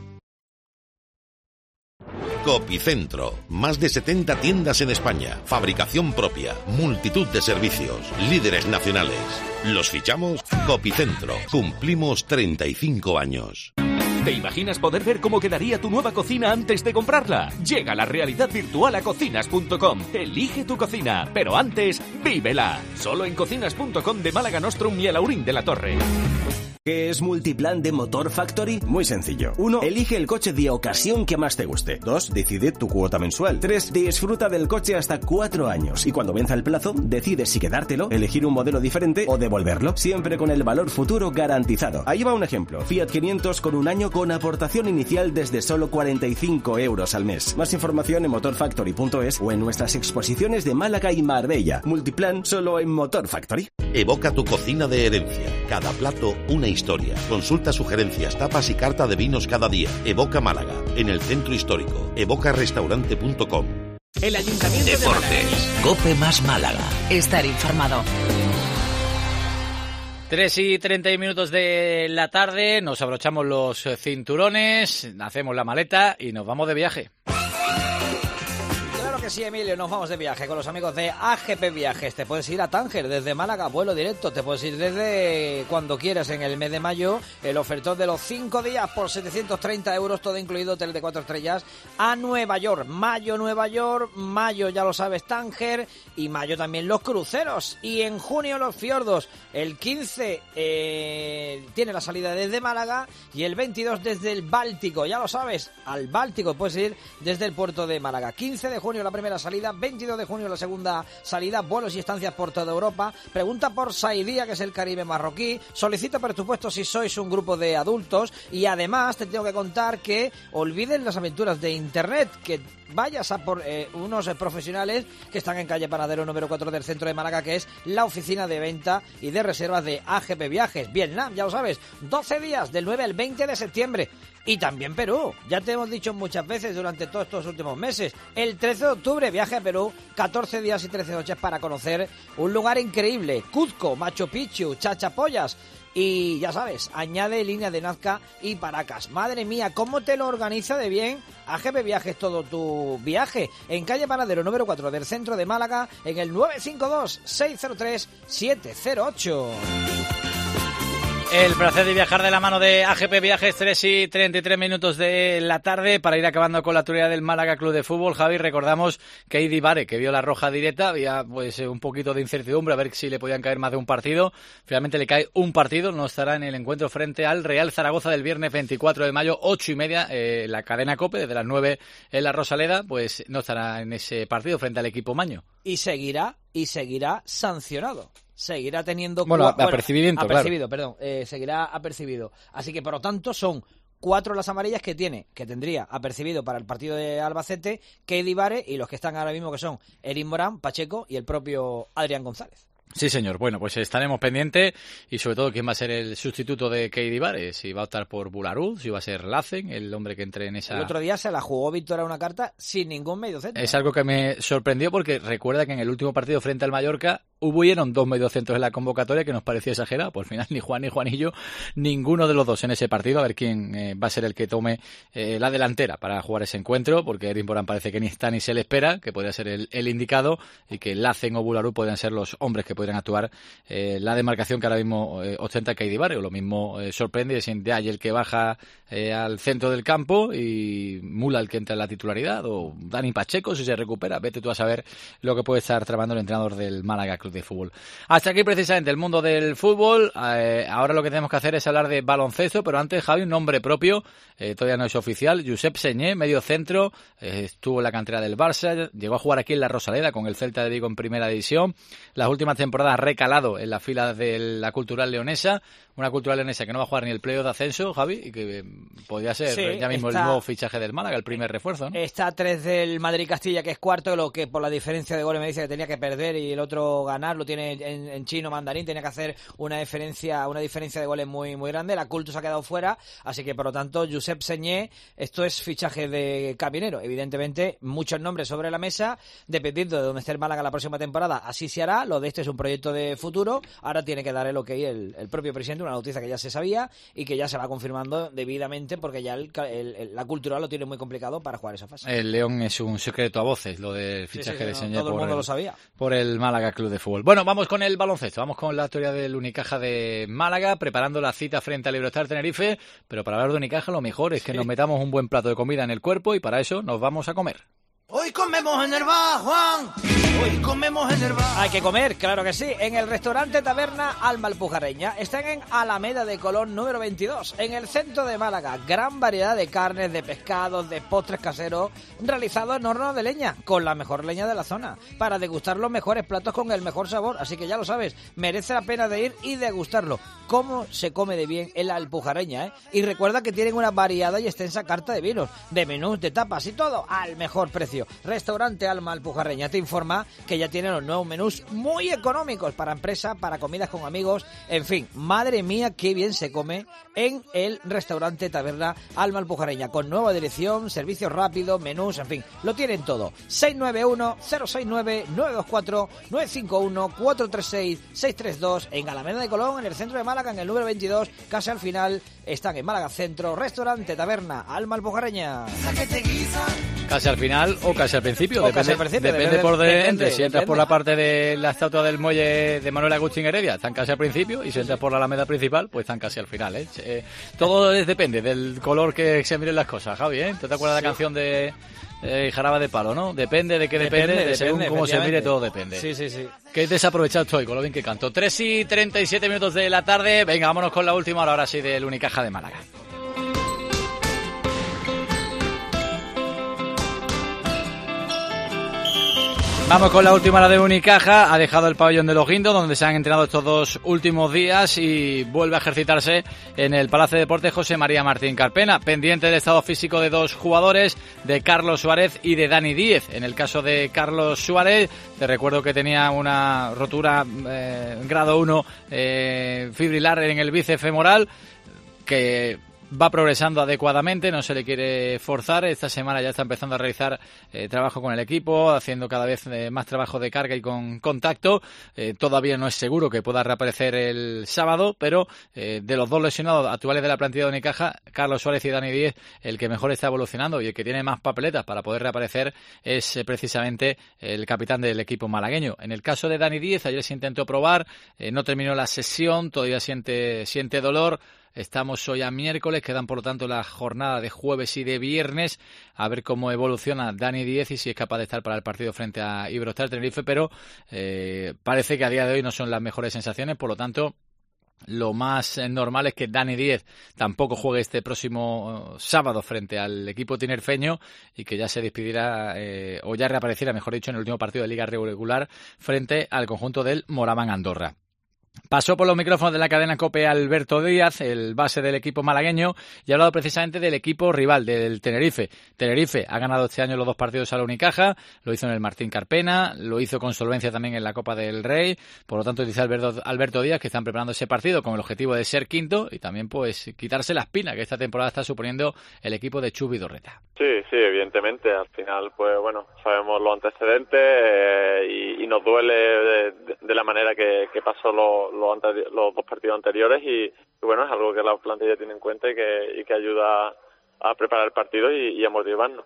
Copicentro, más de 70 tiendas en España, fabricación propia, multitud de servicios, líderes nacionales. ¿Los fichamos? Copicentro, cumplimos 35 años. ¿Te imaginas poder ver cómo quedaría tu nueva cocina antes de comprarla? Llega la realidad virtual a cocinas.com. Elige tu cocina, pero antes, vívela. Solo en cocinas.com de Málaga Nostrum y el Aurín de la Torre. ¿Qué es Multiplan de Motor Factory? Muy sencillo. 1. Elige el coche de ocasión que más te guste. 2. Decide tu cuota mensual. 3. Disfruta del coche hasta 4 años. Y cuando venza el plazo, decides si quedártelo, elegir un modelo diferente o devolverlo. Siempre con el valor futuro garantizado. Ahí va un ejemplo. Fiat 500 con un año con aportación inicial desde solo 45 euros al mes. Más información en motorfactory.es o en nuestras exposiciones de Málaga y Marbella. Multiplan solo en Motor Factory. Evoca tu cocina de herencia. Cada plato, una historia. Consulta sugerencias, tapas y carta de vinos cada día. Evoca Málaga, en el centro histórico. evocarestaurante.com. El Ayuntamiento Deportes, Cope más Málaga. Estar informado. 3:30 de la tarde, nos abrochamos los cinturones, hacemos la maleta y nos vamos de viaje. Claro que sí, Emilio, nos vamos de viaje con los amigos de AGP Viajes. Te puedes ir a Tánger desde Málaga, vuelo directo. Te puedes ir desde cuando quieras en el mes de mayo. El ofertón de los 5 días por 730 euros, todo incluido, hotel de 4 estrellas, a Nueva York. Nueva York, mayo ya lo sabes, Tánger, y mayo también los cruceros. Y en junio los fiordos. El 15 tiene la salida desde Málaga y el 22 desde el Báltico. Ya lo sabes, al Báltico puedes ir desde el puerto de Málaga. 15 de junio la primera salida, 22 de junio la segunda salida, vuelos y estancias por toda Europa. Pregunta por Saidía, que es el Caribe marroquí. Solicita presupuesto si sois un grupo de adultos. Y además te tengo que contar que olviden las aventuras de internet, que vayas a por unos profesionales que están en calle Panadero número 4 del centro de Málaga, que es la oficina de venta y de reservas de AGP Viajes. Vietnam, ya lo sabes, 12 días del 9 al 20 de septiembre. Y también Perú, ya te hemos dicho muchas veces durante todos estos últimos meses. El 13 de octubre viaje a Perú, 14 días y 13 noches para conocer un lugar increíble. Cuzco, Machu Picchu, Chachapoyas. Y ya sabes, añade línea de Nazca y Paracas. Madre mía, ¿cómo te lo organiza de bien AGP Viajes todo tu viaje? En calle Panadero número 4 del centro de Málaga, en el 952-603-708. El placer de viajar de la mano de AGP Viajes, 3:33 de la tarde, para ir acabando con la actualidad del Málaga Club de Fútbol. Javi, recordamos que Eddie Vare, que vio la roja directa, había pues un poquito de incertidumbre a ver si le podían caer más de un partido. Finalmente le cae un partido, no estará en el encuentro frente al Real Zaragoza del viernes 24 de mayo, 8:30, la cadena COPE, desde las 9 en la Rosaleda, pues no estará en ese partido frente al equipo maño. Y seguirá sancionado. Seguirá teniendo... apercibimiento, claro. Seguirá apercibido. Así que, por lo tanto, son 4 las amarillas que tendría apercibido para el partido de Albacete, Eddie Vare, y los que están ahora mismo, que son Erin Morán, Pacheco y el propio Adrián González. Sí, señor. Bueno, pues estaremos pendientes y sobre todo quién va a ser el sustituto de Eddie Vare, si va a optar por Bularú, si va a ser Lacen, el hombre que entre en esa... El otro día se la jugó Víctor a una carta sin ningún mediocentro. Es algo que me sorprendió porque recuerda que en el último partido frente al Mallorca Hubieron 2 mediocentros en la convocatoria que nos parecía exagerado. Pues al final ni Juan ni Juanillo, ninguno de los dos en ese partido. A ver quién va a ser el que tome la delantera para jugar ese encuentro, porque Erin Borán parece que ni está ni se le espera, que podría ser el indicado, y que Lacen o Bularu podrían ser los hombres que podrían actuar la demarcación que ahora mismo ostenta Keidi Barrio. Lo mismo sorprende si de ahí el que baja al centro del campo y Mula el que entra en la titularidad, o Dani Pacheco si se recupera. Vete tú a saber lo que puede estar tramando el entrenador del Málaga Club de Fútbol. Hasta aquí precisamente el mundo del fútbol. Ahora lo que tenemos que hacer es hablar de baloncesto, pero antes, Javi, un nombre propio, todavía no es oficial. Josep Señé, medio centro, estuvo en la cantera del Barça, llegó a jugar aquí en la Rosaleda con el Celta de Vigo en primera división. Las últimas temporadas ha recalado en las filas de la Cultural Leonesa, una Cultural Leonesa que no va a jugar ni el playoff de ascenso, Javi, y que podría ser ya mismo el nuevo fichaje del Málaga, el primer refuerzo, ¿no? Está a 3 del Madrid-Castilla, que es cuarto, lo que por la diferencia de goles me dice que tenía que perder y el otro ganar, lo tiene en chino mandarín, tenía que hacer una diferencia de goles muy, muy grande. La Cultus ha quedado fuera, así que por lo tanto Josep Señé, esto es fichaje de Caminero. Evidentemente muchos nombres sobre la mesa, dependiendo de dónde esté el Málaga la próxima temporada, así se hará. Lo de este es un proyecto de futuro, ahora tiene que dar el ok el propio presidente, una noticia que ya se sabía y que ya se va confirmando debidamente, porque ya la Cultural lo tiene muy complicado para jugar esa fase. El León es un secreto a voces, lo del fichaje de Señé, todo el mundo lo sabía, por el Málaga Club de Fútbol. Bueno, vamos con el baloncesto, vamos con la historia del Unicaja de Málaga, preparando la cita frente al Iberostar Tenerife, pero para hablar de Unicaja lo mejor es que nos metamos un buen plato de comida en el cuerpo, y para eso nos vamos a comer. Hoy comemos en el bar, Juan. Hoy comemos en el bar. Hay que comer, claro que sí, en el restaurante Taberna Alma Alpujarreña. Están en Alameda de Colón número 22, en el centro de Málaga. Gran variedad de carnes, de pescados, de postres caseros, realizados en horno de leña, con la mejor leña de la zona, para degustar los mejores platos con el mejor sabor. Así que ya lo sabes, merece la pena de ir y degustarlo. Cómo se come de bien en la Alpujarreña, ¿eh? Y recuerda que tienen una variada y extensa carta de vinos, de menús, de tapas y todo al mejor precio. Restaurante Alma Alpujarreña te informa que ya tienen los nuevos menús muy económicos para empresa, para comidas con amigos, en fin, madre mía, qué bien se come en el restaurante Taberna Alma Alpujarreña, con nueva dirección, servicios rápidos, menús, en fin, lo tienen todo. 691-069-924-951-436-632 en Alameda de Colón, en el centro de Málaga, en el número 22, casi al final. Están en Málaga Centro, restaurante Taberna Alma Alpujarreña. Casi al final o casi al principio, depende por dónde. Si entras por la parte de la estatua del muelle de Manuel Agustín Heredia, están casi al principio, y si entras por la Alameda principal, pues están casi al final, ¿eh? Todo depende del color que se miren las cosas, Javi, ¿eh? ¿Tú te acuerdas de la canción de Jaraba de Palo, no? Depende de qué depende, según cómo se mire, todo depende. Sí. Qué desaprovechado estoy con lo bien que canto. 3:37 de la tarde. Venga, vámonos con la última hora, ahora sí, del Unicaja de Málaga. Vamos con la última hora de Unicaja. Ha dejado el pabellón de los Guindos, donde se han entrenado estos 2 últimos días, y vuelve a ejercitarse en el Palacio de Deportes José María Martín Carpena, pendiente del estado físico de 2 jugadores, de Carlos Suárez y de Dani Díez. En el caso de Carlos Suárez, te recuerdo que tenía una rotura grado 1 fibrilar en el bíceps femoral, que va progresando adecuadamente, no se le quiere forzar. Esta semana ya está empezando a realizar trabajo con el equipo, haciendo cada vez más trabajo de carga y con contacto. Todavía no es seguro que pueda reaparecer el sábado, pero de los 2 lesionados actuales de la plantilla de Unicaja, Carlos Suárez y Dani Díez, el que mejor está evolucionando y el que tiene más papeletas para poder reaparecer es precisamente el capitán del equipo malagueño. En el caso de Dani Díez, ayer se intentó probar, no terminó la sesión, todavía siente dolor. Estamos hoy a miércoles, quedan por lo tanto la jornada de jueves y de viernes, a ver cómo evoluciona Dani Díez y si es capaz de estar para el partido frente a Iberostar Tenerife, pero parece que a día de hoy no son las mejores sensaciones, por lo tanto lo más normal es que Dani Díez tampoco juegue este próximo sábado frente al equipo tinerfeño y que ya se despidiera o ya reapareciera, mejor dicho, en el último partido de Liga Regular frente al conjunto del Moraván Andorra. Pasó por los micrófonos de la cadena COPE Alberto Díaz, el base del equipo malagueño, y ha hablado precisamente del equipo rival, del Tenerife. Tenerife ha ganado este año los 2 partidos a la Unicaja, lo hizo en el Martín Carpena, lo hizo con solvencia también en la Copa del Rey. Por lo tanto, dice Alberto Díaz que están preparando ese partido con el objetivo de ser quinto y también pues quitarse la espina que esta temporada está suponiendo el equipo de Chu Vidorreta. Sí, evidentemente. Al final, pues bueno, sabemos los antecedentes y nos duele de la manera que pasó los 2 partidos anteriores y bueno, es algo que la plantilla tiene en cuenta y que ayuda a preparar el partido y a motivarnos.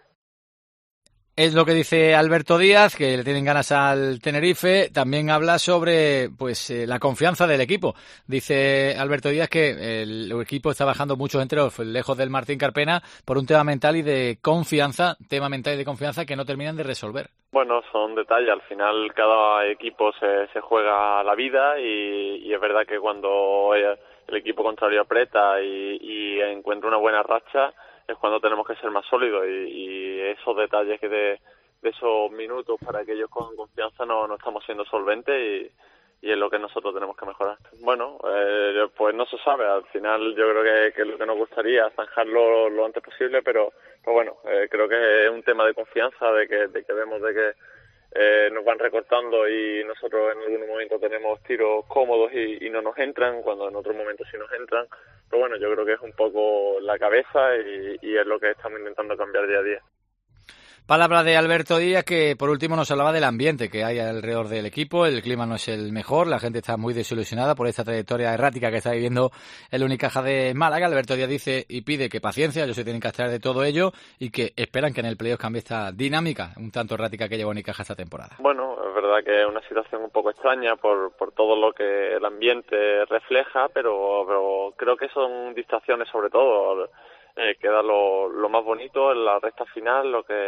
Es lo que dice Alberto Díaz, que le tienen ganas al Tenerife. También habla sobre pues la confianza del equipo. Dice Alberto Díaz que el equipo está bajando muchos enteros lejos del Martín Carpena por un tema mental y de confianza, que no terminan de resolver. Bueno, son detalles. Al final cada equipo se juega la vida y es verdad que cuando el equipo contrario aprieta y encuentra una buena racha, es cuando tenemos que ser más sólidos y esos detalles que de esos minutos para que ellos cojan confianza no estamos siendo solventes y es lo que nosotros tenemos que mejorar. Bueno, pues no se sabe. Al final yo creo que lo que nos gustaría es zanjarlo lo antes posible, pero bueno, creo que es un tema de confianza, de que vemos de que nos van recortando y nosotros en algún momento tenemos tiros cómodos y no nos entran, cuando en otros momentos sí nos entran. Pero bueno, yo creo que es un poco la cabeza y es lo que estamos intentando cambiar día a día. Palabra de Alberto Díaz, que por último nos hablaba del ambiente que hay alrededor del equipo. El clima no es el mejor, la gente está muy desilusionada por esta trayectoria errática que está viviendo el Unicaja de Málaga. Alberto Díaz dice y pide que paciencia, ellos se tienen que abstraer de todo ello y que esperan que en el playoff cambie esta dinámica un tanto errática que lleva Unicaja esta temporada. Bueno, es verdad que es una situación un poco extraña por todo lo que el ambiente refleja, pero creo que son distracciones sobre todo. Queda lo más bonito en la recta final,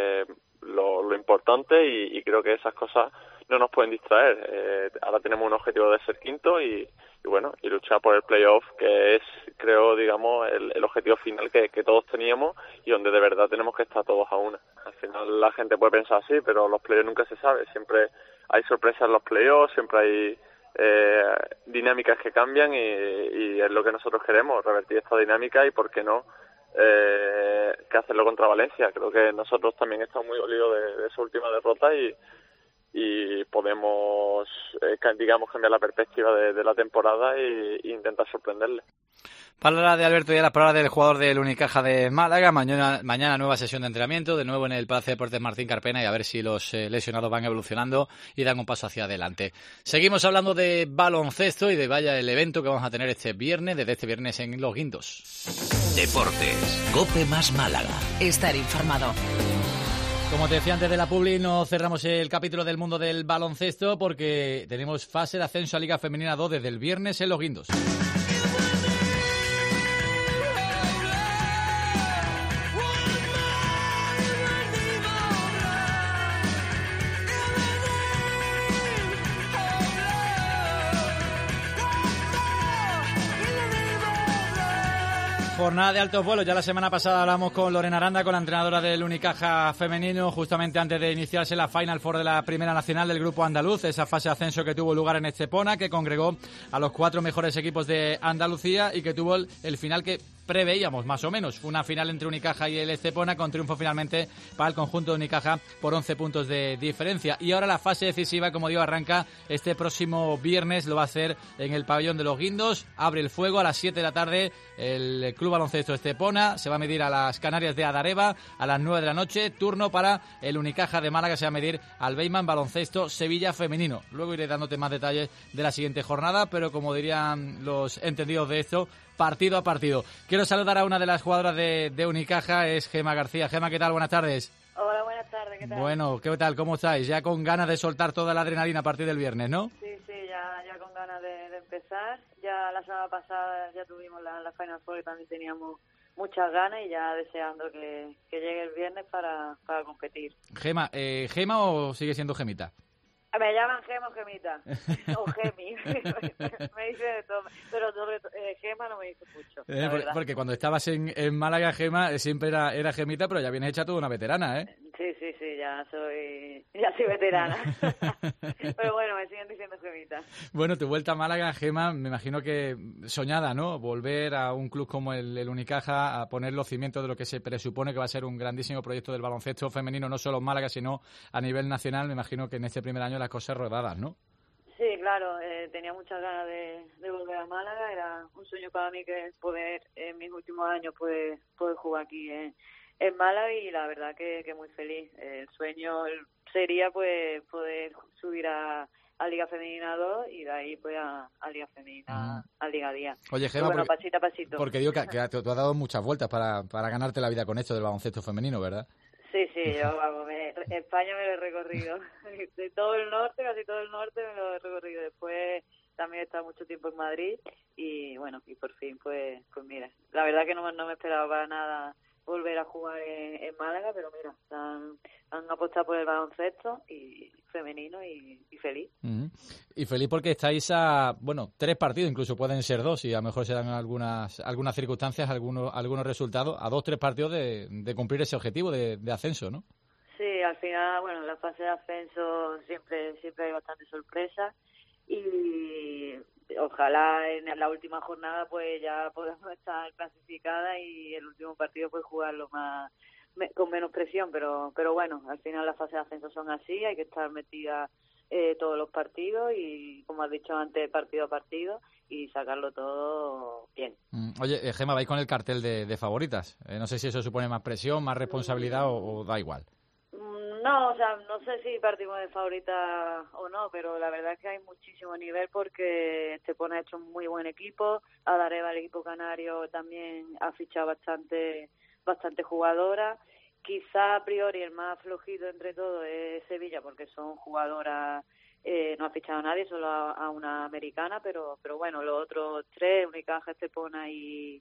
lo importante y creo que esas cosas no nos pueden distraer. Ahora tenemos un objetivo de ser quinto y bueno, y luchar por el playoff, que es, creo, digamos, el objetivo final que todos teníamos y donde de verdad tenemos que estar todos a una. Al final la gente puede pensar así, pero los playoffs nunca se sabe. Siempre hay sorpresas en los playoffs, siempre hay dinámicas que cambian y es lo que nosotros queremos, revertir esta dinámica y, ¿por qué no?, que hacerlo contra Valencia. Creo que nosotros también estamos muy dolidos de esa última derrota y podemos, digamos, cambiar la perspectiva de la temporada e intentar sorprenderle. Palabra de Alberto Díaz, las palabras del jugador del Unicaja de Málaga. Mañana nueva sesión de entrenamiento, de nuevo en el Palacio de Deportes Martín Carpena, y a ver si los lesionados van evolucionando y dan un paso hacia adelante. Seguimos hablando de baloncesto y de el evento que vamos a tener desde este viernes en Los Guindos. Deportes, COPE más Málaga. Estar informado. Como te decía antes de la publi, no cerramos el capítulo del mundo del baloncesto porque tenemos fase de ascenso a Liga Femenina 2 desde el viernes en Los Guindos. Jornada de altos vuelos. Ya la semana pasada hablamos con Lorena Aranda, con la entrenadora del Unicaja femenino, justamente antes de iniciarse la Final Four de la Primera Nacional del Grupo Andaluz, esa fase de ascenso que tuvo lugar en Estepona, que congregó a los 4 mejores equipos de Andalucía y que tuvo el final que preveíamos, más o menos. Fue una final entre Unicaja y el Estepona, con triunfo finalmente para el conjunto de Unicaja por 11 puntos de diferencia. Y ahora la fase decisiva, como digo, arranca este próximo viernes. Lo va a hacer en el pabellón de Los Guindos. Abre el fuego a las 7 de la tarde el Club Baloncesto Estepona. Se va a medir a las Canarias de Adareva a las 9 de la noche. Turno para el Unicaja de Málaga. Se va a medir al Beiman Baloncesto Sevilla femenino. Luego iré dándote más detalles de la siguiente jornada, pero como dirían los entendidos de esto, partido a partido. Quiero saludar a una de las jugadoras de Unicaja, es Gema García. Gema, ¿qué tal? Buenas tardes. Hola, buenas tardes, ¿qué tal? Bueno, ¿qué tal? ¿Cómo estáis? Ya con ganas de soltar toda la adrenalina a partir del viernes, ¿no? Sí, ya con ganas de empezar. Ya la semana pasada ya tuvimos la Final Four, que también teníamos muchas ganas y ya deseando que llegue el viernes para competir. Gema, ¿Gema o sigue siendo Gemita? Me llaman Gema o Gemita, o Gemi, me dice de todo, pero Gema no me dice mucho. Porque cuando estabas en Málaga, Gema siempre era Gemita, pero ya vienes hecha toda una veterana, ¿eh? Sí, ya soy veterana. Pero bueno, me siguen diciendo Gemita. Bueno, tu vuelta a Málaga, Gema, me imagino que soñada, ¿no? Volver a un club como el Unicaja a poner los cimientos de lo que se presupone que va a ser un grandísimo proyecto del baloncesto femenino, no solo en Málaga, sino a nivel nacional. Me imagino que en este primer año las cosas rodadas, ¿no? Sí, claro, tenía muchas ganas de volver a Málaga. Era un sueño para mí que poder en mis últimos años poder jugar aquí en Málaga, y la verdad que muy feliz. El sueño sería pues poder subir a Liga Femenina 2 y de ahí pues a Liga Femenina, a Liga Día. Oye, Gemma, bueno, pasito a pasito. Porque digo que tú has dado muchas vueltas para ganarte la vida con esto del baloncesto femenino, ¿verdad? Sí, yo España me lo he recorrido. De todo el norte, casi todo el norte me lo he recorrido. Después también he estado mucho tiempo en Madrid y bueno, y por fin pues mira, la verdad que no me esperaba para nada volver a jugar en Málaga, pero mira, han apostado por el baloncesto y femenino y feliz. Uh-huh. Y feliz porque estáis a, 3 partidos, incluso pueden ser 2, y a lo mejor serán algunas circunstancias, algunos resultados, a 2-3 partidos de cumplir ese objetivo de ascenso, ¿no? Sí, al final, bueno, en la fase de ascenso siempre hay bastante sorpresa y ojalá en la última jornada pues ya podamos estar clasificada y el último partido pues jugarlo con menos presión, pero bueno, al final las fases de ascenso son así, hay que estar metida todos los partidos y, como has dicho antes, partido a partido y sacarlo todo bien. Oye, Gemma, vais con el cartel de favoritas. No sé si eso supone más presión, más responsabilidad o da igual. No, o sea, no sé si partimos de favorita o no, pero la verdad es que hay muchísimo nivel porque Estepona ha hecho un muy buen equipo. Adareva, el equipo canario, también ha fichado bastante jugadoras. Quizá a priori el más flojito entre todos es Sevilla porque son jugadoras, no ha fichado a nadie, solo a una americana, pero bueno, los otros 3, Unicaja, Estepona y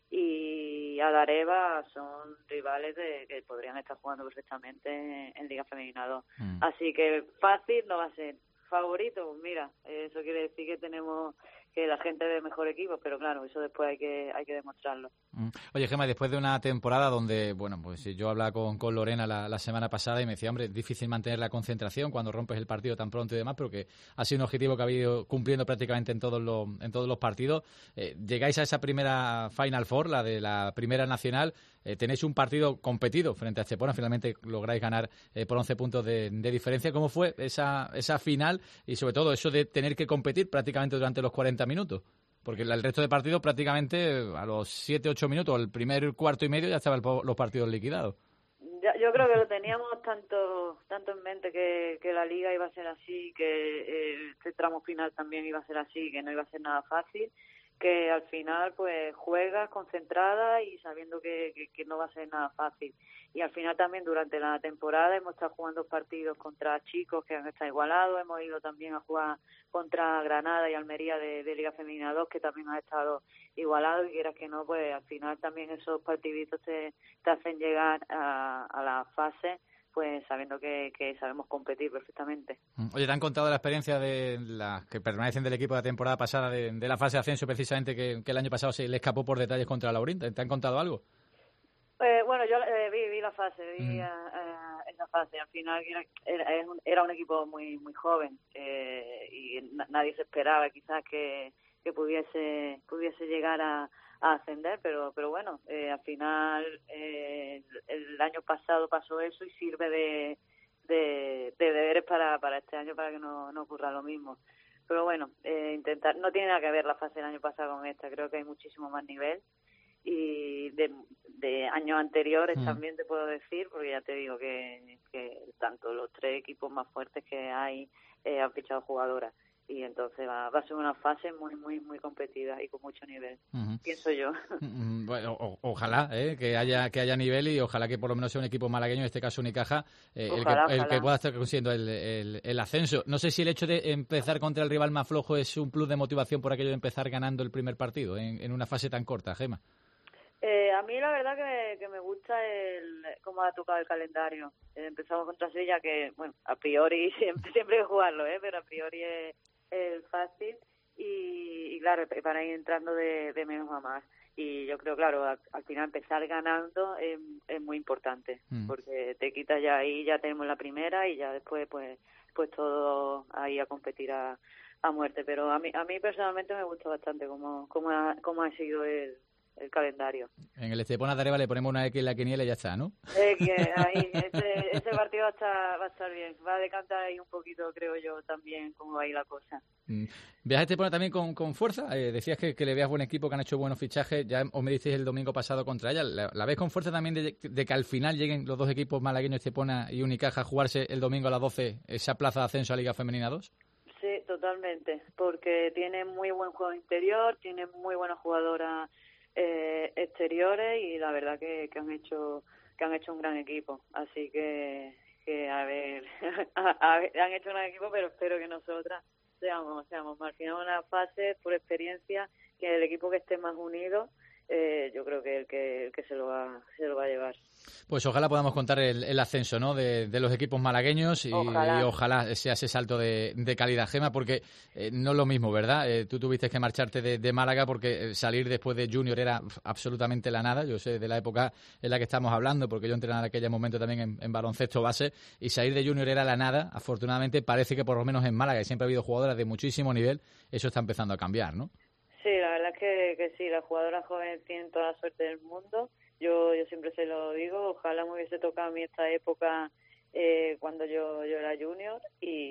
Adareva, son rivales que podrían estar jugando perfectamente en Liga Femenina 2. Así que fácil no va a ser. Favorito, mira, eso quiere decir que tenemos que la gente ve mejor equipo, pero claro, eso después hay que demostrarlo. Oye, Gemma, después de una temporada donde, pues yo hablaba con Lorena la semana pasada y me decía, hombre, es difícil mantener la concentración cuando rompes el partido tan pronto y demás, pero que ha sido un objetivo que ha ido cumpliendo prácticamente en todos los partidos. Llegáis a esa primera Final Four, la de la primera nacional, tenéis un partido competido frente a Estepona, finalmente lográis ganar por 11 puntos de diferencia. ¿Cómo fue esa final y sobre todo eso de tener que competir prácticamente durante los 40 minutos? Porque el resto de partidos prácticamente a los 7-8 minutos, el primer cuarto y medio ya estaban los partidos liquidados. Yo creo que lo teníamos tanto en mente que la liga iba a ser así, que este tramo final también iba a ser así, que no iba a ser nada fácil, que al final pues juegas concentrada y sabiendo que no va a ser nada fácil. Y al final también durante la temporada hemos estado jugando partidos contra chicos que han estado igualados, hemos ido también a jugar contra Granada y Almería de Liga Femenina 2 que también han estado igualados, y quieras que no, pues al final también esos partiditos te hacen llegar a la fase pues sabiendo que sabemos competir perfectamente. Oye, ¿te han contado la experiencia de las que permanecen del equipo de la temporada pasada, de la fase de ascenso precisamente, que el año pasado se le escapó por detalles contra Laurín? ¿Te han contado algo? Bueno, yo vi la fase, esa fase. Al final era un equipo muy muy joven y nadie se esperaba quizás que pudiese llegar a ascender, pero bueno, al final el año pasado pasó eso y sirve de deberes para este año, para que no ocurra lo mismo. Pero bueno, intentar, no tiene nada que ver la fase del año pasado con esta, creo que hay muchísimo más nivel y de años anteriores también te puedo decir, porque ya te digo que tanto los 3 equipos más fuertes que hay han fichado jugadoras. Y entonces va a ser una fase muy muy muy competida y con mucho nivel, pienso yo. Bueno, ojalá que haya nivel, y ojalá que por lo menos sea un equipo malagueño, en este caso Unicaja, el que pueda estar consiguiendo el ascenso. No sé si el hecho de empezar contra el rival más flojo es un plus de motivación por aquello de empezar ganando el primer partido en una fase tan corta, Gemma. A mí la verdad que me gusta cómo ha tocado el calendario. Empezamos contra Sevilla, que bueno, a priori siempre hay que jugarlo, pero a priori es fácil y claro, para ir entrando de menos a más. Y yo creo, claro, al final empezar ganando es muy importante, porque te quitas ya ahí, ya tenemos la primera y ya después pues todo ahí a competir a muerte. Pero a mí personalmente me gusta bastante cómo ha sido el calendario. En el Estepona de Areva le ponemos una X en la quiniela y ya está, ¿no? Que ahí, ese partido va a estar bien. Va a decantar ahí un poquito, creo yo, también cómo va a ir la cosa. ¿Ves a Estepona también con fuerza? Decías que le veas buen equipo, que han hecho buenos fichajes. Ya os me disteis el domingo pasado contra ella. ¿La ves con fuerza también de que al final lleguen los dos equipos malagueños, Estepona y Unicaja, a jugarse el domingo a las 12 esa plaza de ascenso a Liga Femenina 2? Sí, totalmente. Porque tiene muy buen juego interior, tiene muy buenas jugadoras exteriores y la verdad que han hecho un gran equipo, así que a ver han hecho un gran equipo, pero espero que nosotras seamos al final una fase por experiencia, que el equipo que esté más unido, yo creo que el que se lo va a llevar. Pues ojalá podamos contar el ascenso, ¿no?, de los equipos malagueños y ojalá sea ese salto de calidad, Gema, porque no es lo mismo, ¿verdad? Tú tuviste que marcharte de Málaga porque salir después de Junior era absolutamente la nada. Yo sé de la época en la que estamos hablando, porque yo entrenaba en aquel momento también en baloncesto base, y salir de Junior era la nada. Afortunadamente parece que por lo menos en Málaga, y siempre ha habido jugadoras de muchísimo nivel, eso está empezando a cambiar, ¿no? Sí, la verdad es que sí, las jugadoras jóvenes tienen toda la suerte del mundo. Yo siempre se lo digo, ojalá me hubiese tocado a mí esta época cuando yo era junior,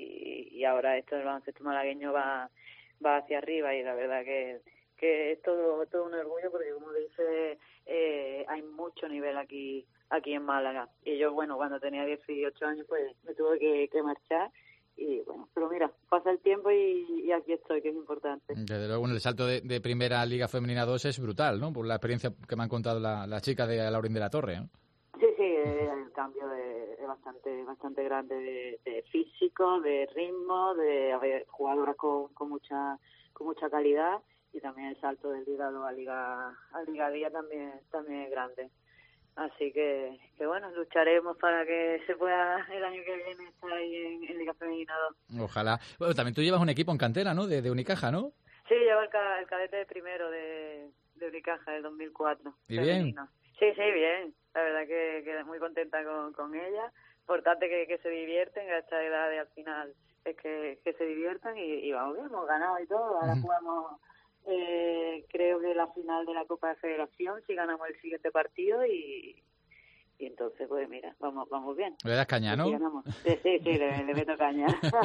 y ahora esto del baloncesto malagueño va hacia arriba, y la verdad que es todo un orgullo, porque como dice, hay mucho nivel aquí en Málaga. Y yo, bueno, cuando tenía 18 años pues me tuve que marchar. Y bueno, pero mira, pasa el tiempo y aquí estoy, que es importante. Desde luego, el salto de primera Liga Femenina 2 es brutal, ¿no? Por la experiencia que me han contado las chicas de Laurín de la Torre, ¿no? Sí, el cambio es bastante grande de físico, de ritmo, de jugadoras con mucha calidad, y también el salto del Liga 2 a Liga Día también es grande. Así que bueno, lucharemos para que se pueda el año que viene estar ahí en Liga Femenina 2. Ojalá. Bueno, también tú llevas un equipo en cantera, ¿no? De Unicaja, ¿no? Sí, llevo el cadete primero de Unicaja del 2004. ¿Y femenino. Bien? Sí, bien. La verdad que muy contenta con ella. Importante que se divierten, a esta edad al final es que se diviertan, y vamos bien, hemos ganado y todo. Ahora jugamos... creo que la final de la Copa de Federación, si ganamos el siguiente partido, y entonces pues mira, vamos bien. Le das caña, ¿no? Sí, le meto caña.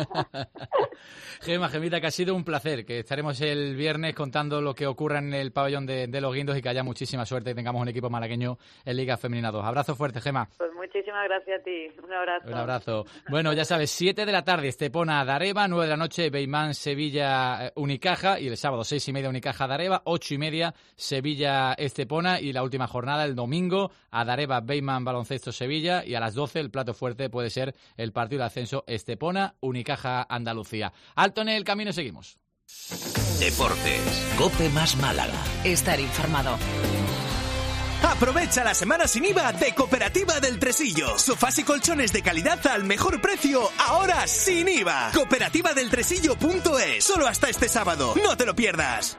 Gemita, que ha sido un placer, que estaremos el viernes contando lo que ocurra en el pabellón de los Guindos, y que haya muchísima suerte y tengamos un equipo malagueño en Liga Femenina 2. Abrazo fuerte, Gema. Pues muchísimas gracias a ti, un abrazo. Bueno, ya sabes, 7 de la tarde Estepona de Areva, 9 de la noche Beimán Sevilla Unicaja, y el sábado 6:30 Unicaja de Areva, 8:30 Sevilla Estepona, y la última jornada el domingo Adareva Beimán Baloncesto Sevilla, y a las 12 el plato fuerte puede ser el partido de ascenso Estepona Unicaja Andalucía. Alto en el camino, seguimos. Deportes, COPE más Málaga. Estar informado. Aprovecha la semana sin IVA de Cooperativa del Tresillo. Sofás y colchones de calidad al mejor precio, ahora sin IVA. Cooperativadeltresillo.es. Solo hasta este sábado. No te lo pierdas.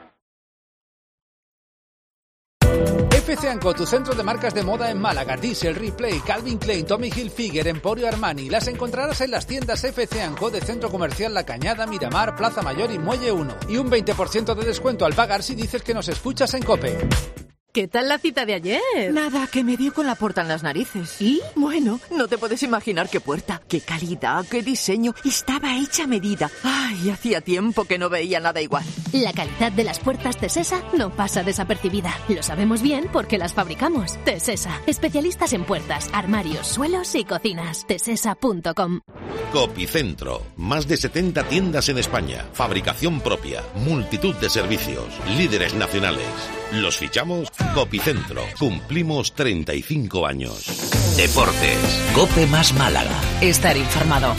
FC Anco, tu centro de marcas de moda en Málaga. Diesel, Replay, Calvin Klein, Tommy Hilfiger, Emporio Armani. Las encontrarás en las tiendas FC Anco de Centro Comercial La Cañada, Miramar, Plaza Mayor y Muelle 1. Y un 20% de descuento al pagar si dices que nos escuchas en COPE. ¿Qué tal la cita de ayer? Nada, que me dio con la puerta en las narices. ¿Y? Bueno, no te puedes imaginar qué puerta, qué calidad, qué diseño. Estaba hecha a medida. Ay, hacía tiempo que no veía nada igual. La calidad de las puertas Tesesa no pasa desapercibida. Lo sabemos bien porque las fabricamos. Tesesa, especialistas en puertas, armarios, suelos y cocinas. Tesesa.com. Copicentro, más de 70 tiendas en España, fabricación propia, multitud de servicios, líderes nacionales. Los fichamos. Copicentro, cumplimos 35 años. Deportes, COPE más Málaga. Estar informado.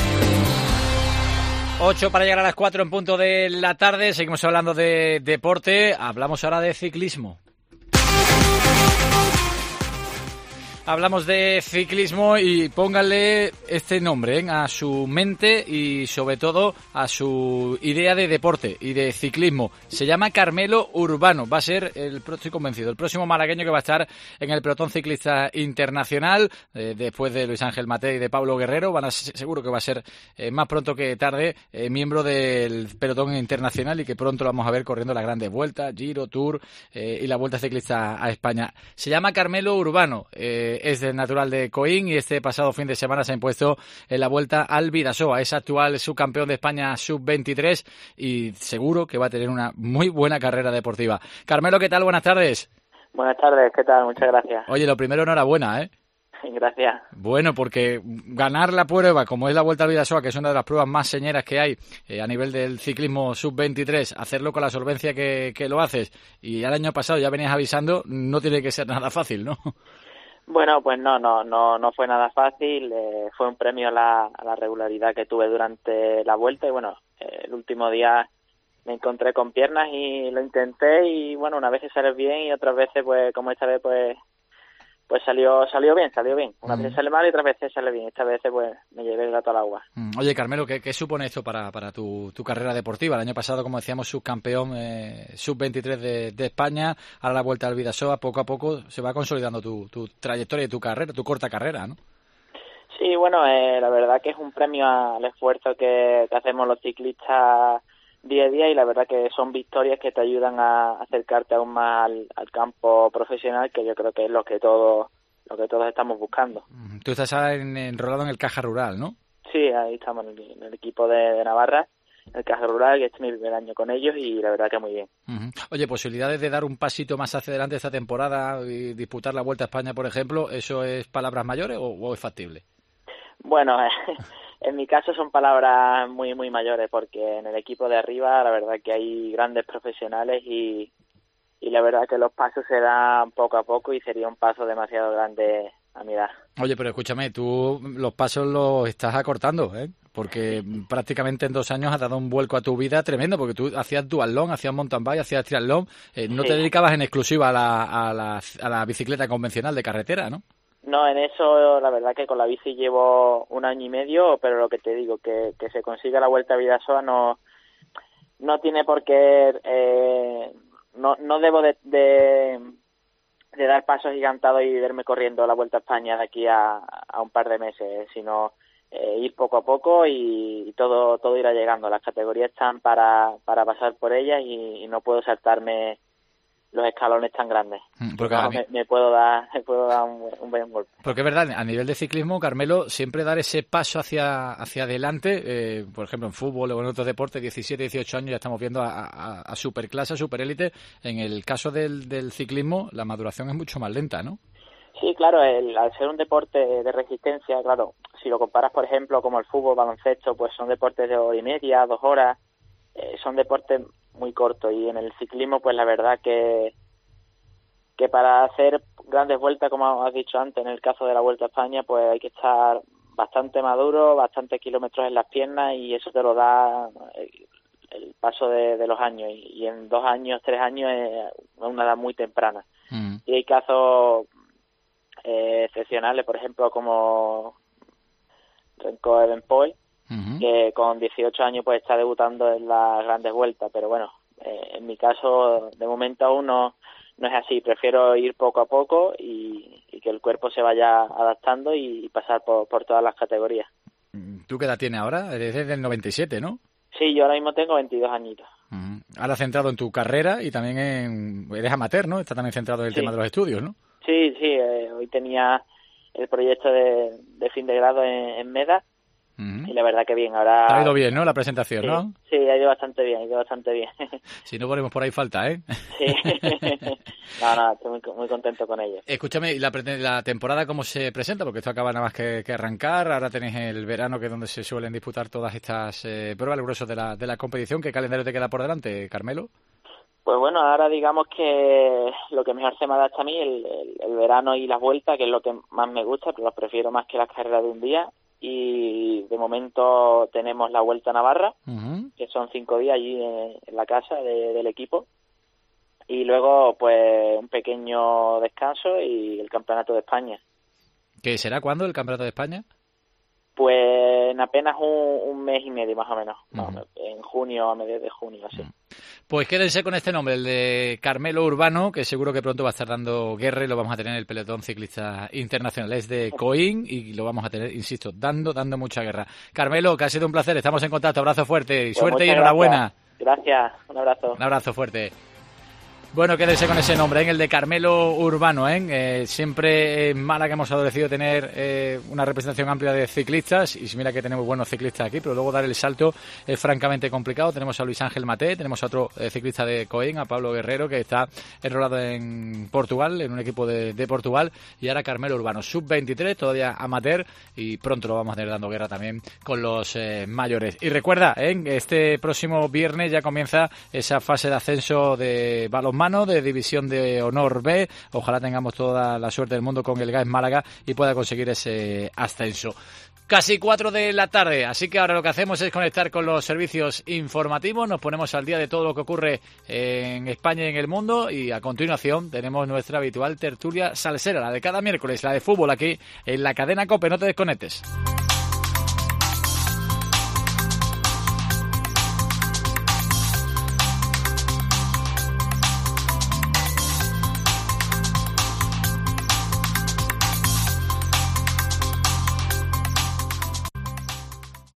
8 para llegar a las 4 en punto de la tarde. Seguimos hablando de deporte. Hablamos ahora de ciclismo. hablamos de ciclismo y pónganle este nombre a su mente y sobre todo a su idea de deporte y de ciclismo. Se llama Carmelo Urbano. Va a ser, estoy convencido, el próximo malagueño que va a estar en el pelotón ciclista internacional, después de Luis Ángel Matei y de Pablo Guerrero. Seguro que va a ser más pronto que tarde miembro del pelotón internacional y que pronto lo vamos a ver corriendo las grandes vueltas, Giro, Tour y la Vuelta Ciclista a España. Se llama Carmelo Urbano. Es natural de Coín y este pasado fin de semana se ha impuesto en la Vuelta al Bidasoa. Es actual subcampeón de España sub-23 y seguro que va a tener una muy buena carrera deportiva. Carmelo, ¿qué tal? Buenas tardes. Buenas tardes, ¿qué tal? Muchas gracias. Oye, lo primero, enhorabuena, ¿eh? Gracias. Bueno, porque ganar la prueba, como es la Vuelta al Bidasoa, que es una de las pruebas más señeras que hay a nivel del ciclismo sub-23, hacerlo con la solvencia que lo haces, y el año pasado ya venías avisando, no tiene que ser nada fácil, ¿no? Bueno, pues no fue nada fácil. Fue un premio a la regularidad que tuve durante la vuelta y bueno, el último día me encontré con piernas y lo intenté y bueno, unas veces sale bien y otras veces pues como esta vez pues salió bien. Unas veces sale mal y otras veces sale bien. Esta vez pues me llevé el gato al agua. Oye, Carmelo, ¿qué supone esto para tu carrera deportiva? El año pasado, como decíamos, subcampeón sub-23 de España, ahora la Vuelta al Bidasoa, poco a poco se va consolidando tu trayectoria y tu carrera, tu corta carrera, ¿no? Sí, bueno, la verdad que es un premio al esfuerzo que hacemos los ciclistas día a día y la verdad que son victorias que te ayudan a acercarte aún más al campo profesional, que yo creo que es lo que todos estamos buscando. Tú estás enrolado en el Caja Rural, ¿no? Sí, ahí estamos en el equipo de Navarra, en el Caja Rural, que este es mi primer año con ellos y la verdad que muy bien. Oye, posibilidades de dar un pasito más hacia adelante esta temporada y disputar la Vuelta a España, por ejemplo, ¿eso es palabras mayores o es factible? Bueno, en mi caso son palabras muy muy mayores porque en el equipo de arriba la verdad que hay grandes profesionales y la verdad que los pasos se dan poco a poco y sería un paso demasiado grande a mi edad. Oye, pero escúchame, tú los pasos los estás acortando, ¿eh? Porque prácticamente en 2 años has dado un vuelco a tu vida tremendo, porque tú hacías duatlón, hacías mountain bike, hacías triatlón, no te dedicabas en exclusiva a la bicicleta convencional de carretera, ¿no? No, en eso la verdad que con la bici llevo 1 año y medio, pero lo que te digo, que se consiga la Vuelta a Bidasoa no tiene por qué, no debo de dar pasos gigantados y verme corriendo la Vuelta a España de aquí a un par de meses, sino ir poco a poco y todo irá llegando. Las categorías están para pasar por ellas y no puedo saltarme los escalones tan grandes. Porque me puedo dar un buen golpe. Porque es verdad, a nivel de ciclismo, Carmelo, siempre dar ese paso hacia adelante, por ejemplo en fútbol o en otros deportes, 17, 18 años ya estamos viendo a superclase, a superélite. En el caso del ciclismo, la maduración es mucho más lenta, ¿no? Sí, claro, al ser un deporte de resistencia, claro, si lo comparas, por ejemplo, como el fútbol, baloncesto, pues son deportes de 1 hora y media, 2 horas, son deportes muy cortos y en el ciclismo, pues la verdad que para hacer grandes vueltas, como has dicho antes, en el caso de la Vuelta a España, pues hay que estar bastante maduro, bastantes kilómetros en las piernas y eso te lo da el paso de los años y en 2 años, 3 años es una edad muy temprana. Y hay casos excepcionales, por ejemplo, como Remco Evenepoel, que con 18 años pues está debutando en las grandes vueltas, pero bueno, en mi caso de momento aún no es así, prefiero ir poco a poco y que el cuerpo se vaya adaptando y pasar por todas las categorías. ¿Tú qué edad tienes ahora? Eres del 97, ¿no? Sí, yo ahora mismo tengo 22 añitos. Ahora centrado en tu carrera y también eres amateur, ¿no? Estás también centrado en el tema de los estudios, ¿no? Sí, hoy tenía el proyecto de fin de grado en MEDA. Y la verdad que bien, ahora... Ha ido bien, ¿no? La presentación, sí, ¿no? Sí, ha ido bastante bien, Si no ponemos por ahí falta, ¿eh? Sí. No, estoy muy contento con ello. Escúchame, ¿y la temporada cómo se presenta? Porque esto acaba nada más que arrancar, ahora tenéis el verano, que es donde se suelen disputar todas estas pruebas, el grueso de la competición. ¿Qué calendario te queda por delante, Carmelo? Pues bueno, ahora digamos que lo que mejor se me adapta a mí, el verano y las vueltas, que es lo que más me gusta, pero los prefiero más que las carreras de un día. Y de momento tenemos la Vuelta a Navarra, que son 5 días allí en la casa del equipo. Y luego, pues, un pequeño descanso y el Campeonato de España. ¿Qué será cuándo el Campeonato de España? Pues en apenas un mes y medio más o menos, en junio, a mediados de junio, así. Pues quédense con este nombre, el de Carmelo Urbano, que seguro que pronto va a estar dando guerra y lo vamos a tener en el pelotón ciclista internacional. Es de Coín y lo vamos a tener, insisto, dando mucha guerra. Carmelo, que ha sido un placer, estamos en contacto, abrazo fuerte y Pues suerte y enhorabuena. Gracias, un abrazo. Un abrazo fuerte. Bueno, quédense con ese nombre, en el de Carmelo Urbano. Siempre en Málaga hemos adolecido tener una representación amplia de ciclistas, y mira que tenemos buenos ciclistas aquí, pero luego dar el salto es francamente complicado. Tenemos a Luis Ángel Maté, tenemos a otro ciclista de Coín, a Pablo Guerrero, que está enrolado en Portugal, en un equipo de Portugal, y ahora Carmelo Urbano, sub-23, todavía amateur, y pronto lo vamos a tener dando guerra también con los mayores. Y recuerda, este próximo viernes ya comienza esa fase de ascenso de balonmano, de División de Honor B. Ojalá tengamos toda la suerte del mundo con el GAES Málaga y pueda conseguir ese ascenso. Casi 4 de la tarde, así que ahora lo que hacemos es conectar con los servicios informativos, nos ponemos al día de todo lo que ocurre en España y en el mundo, y a continuación tenemos nuestra habitual tertulia salsera, la de cada miércoles, la de fútbol aquí en la cadena COPE. No te desconectes.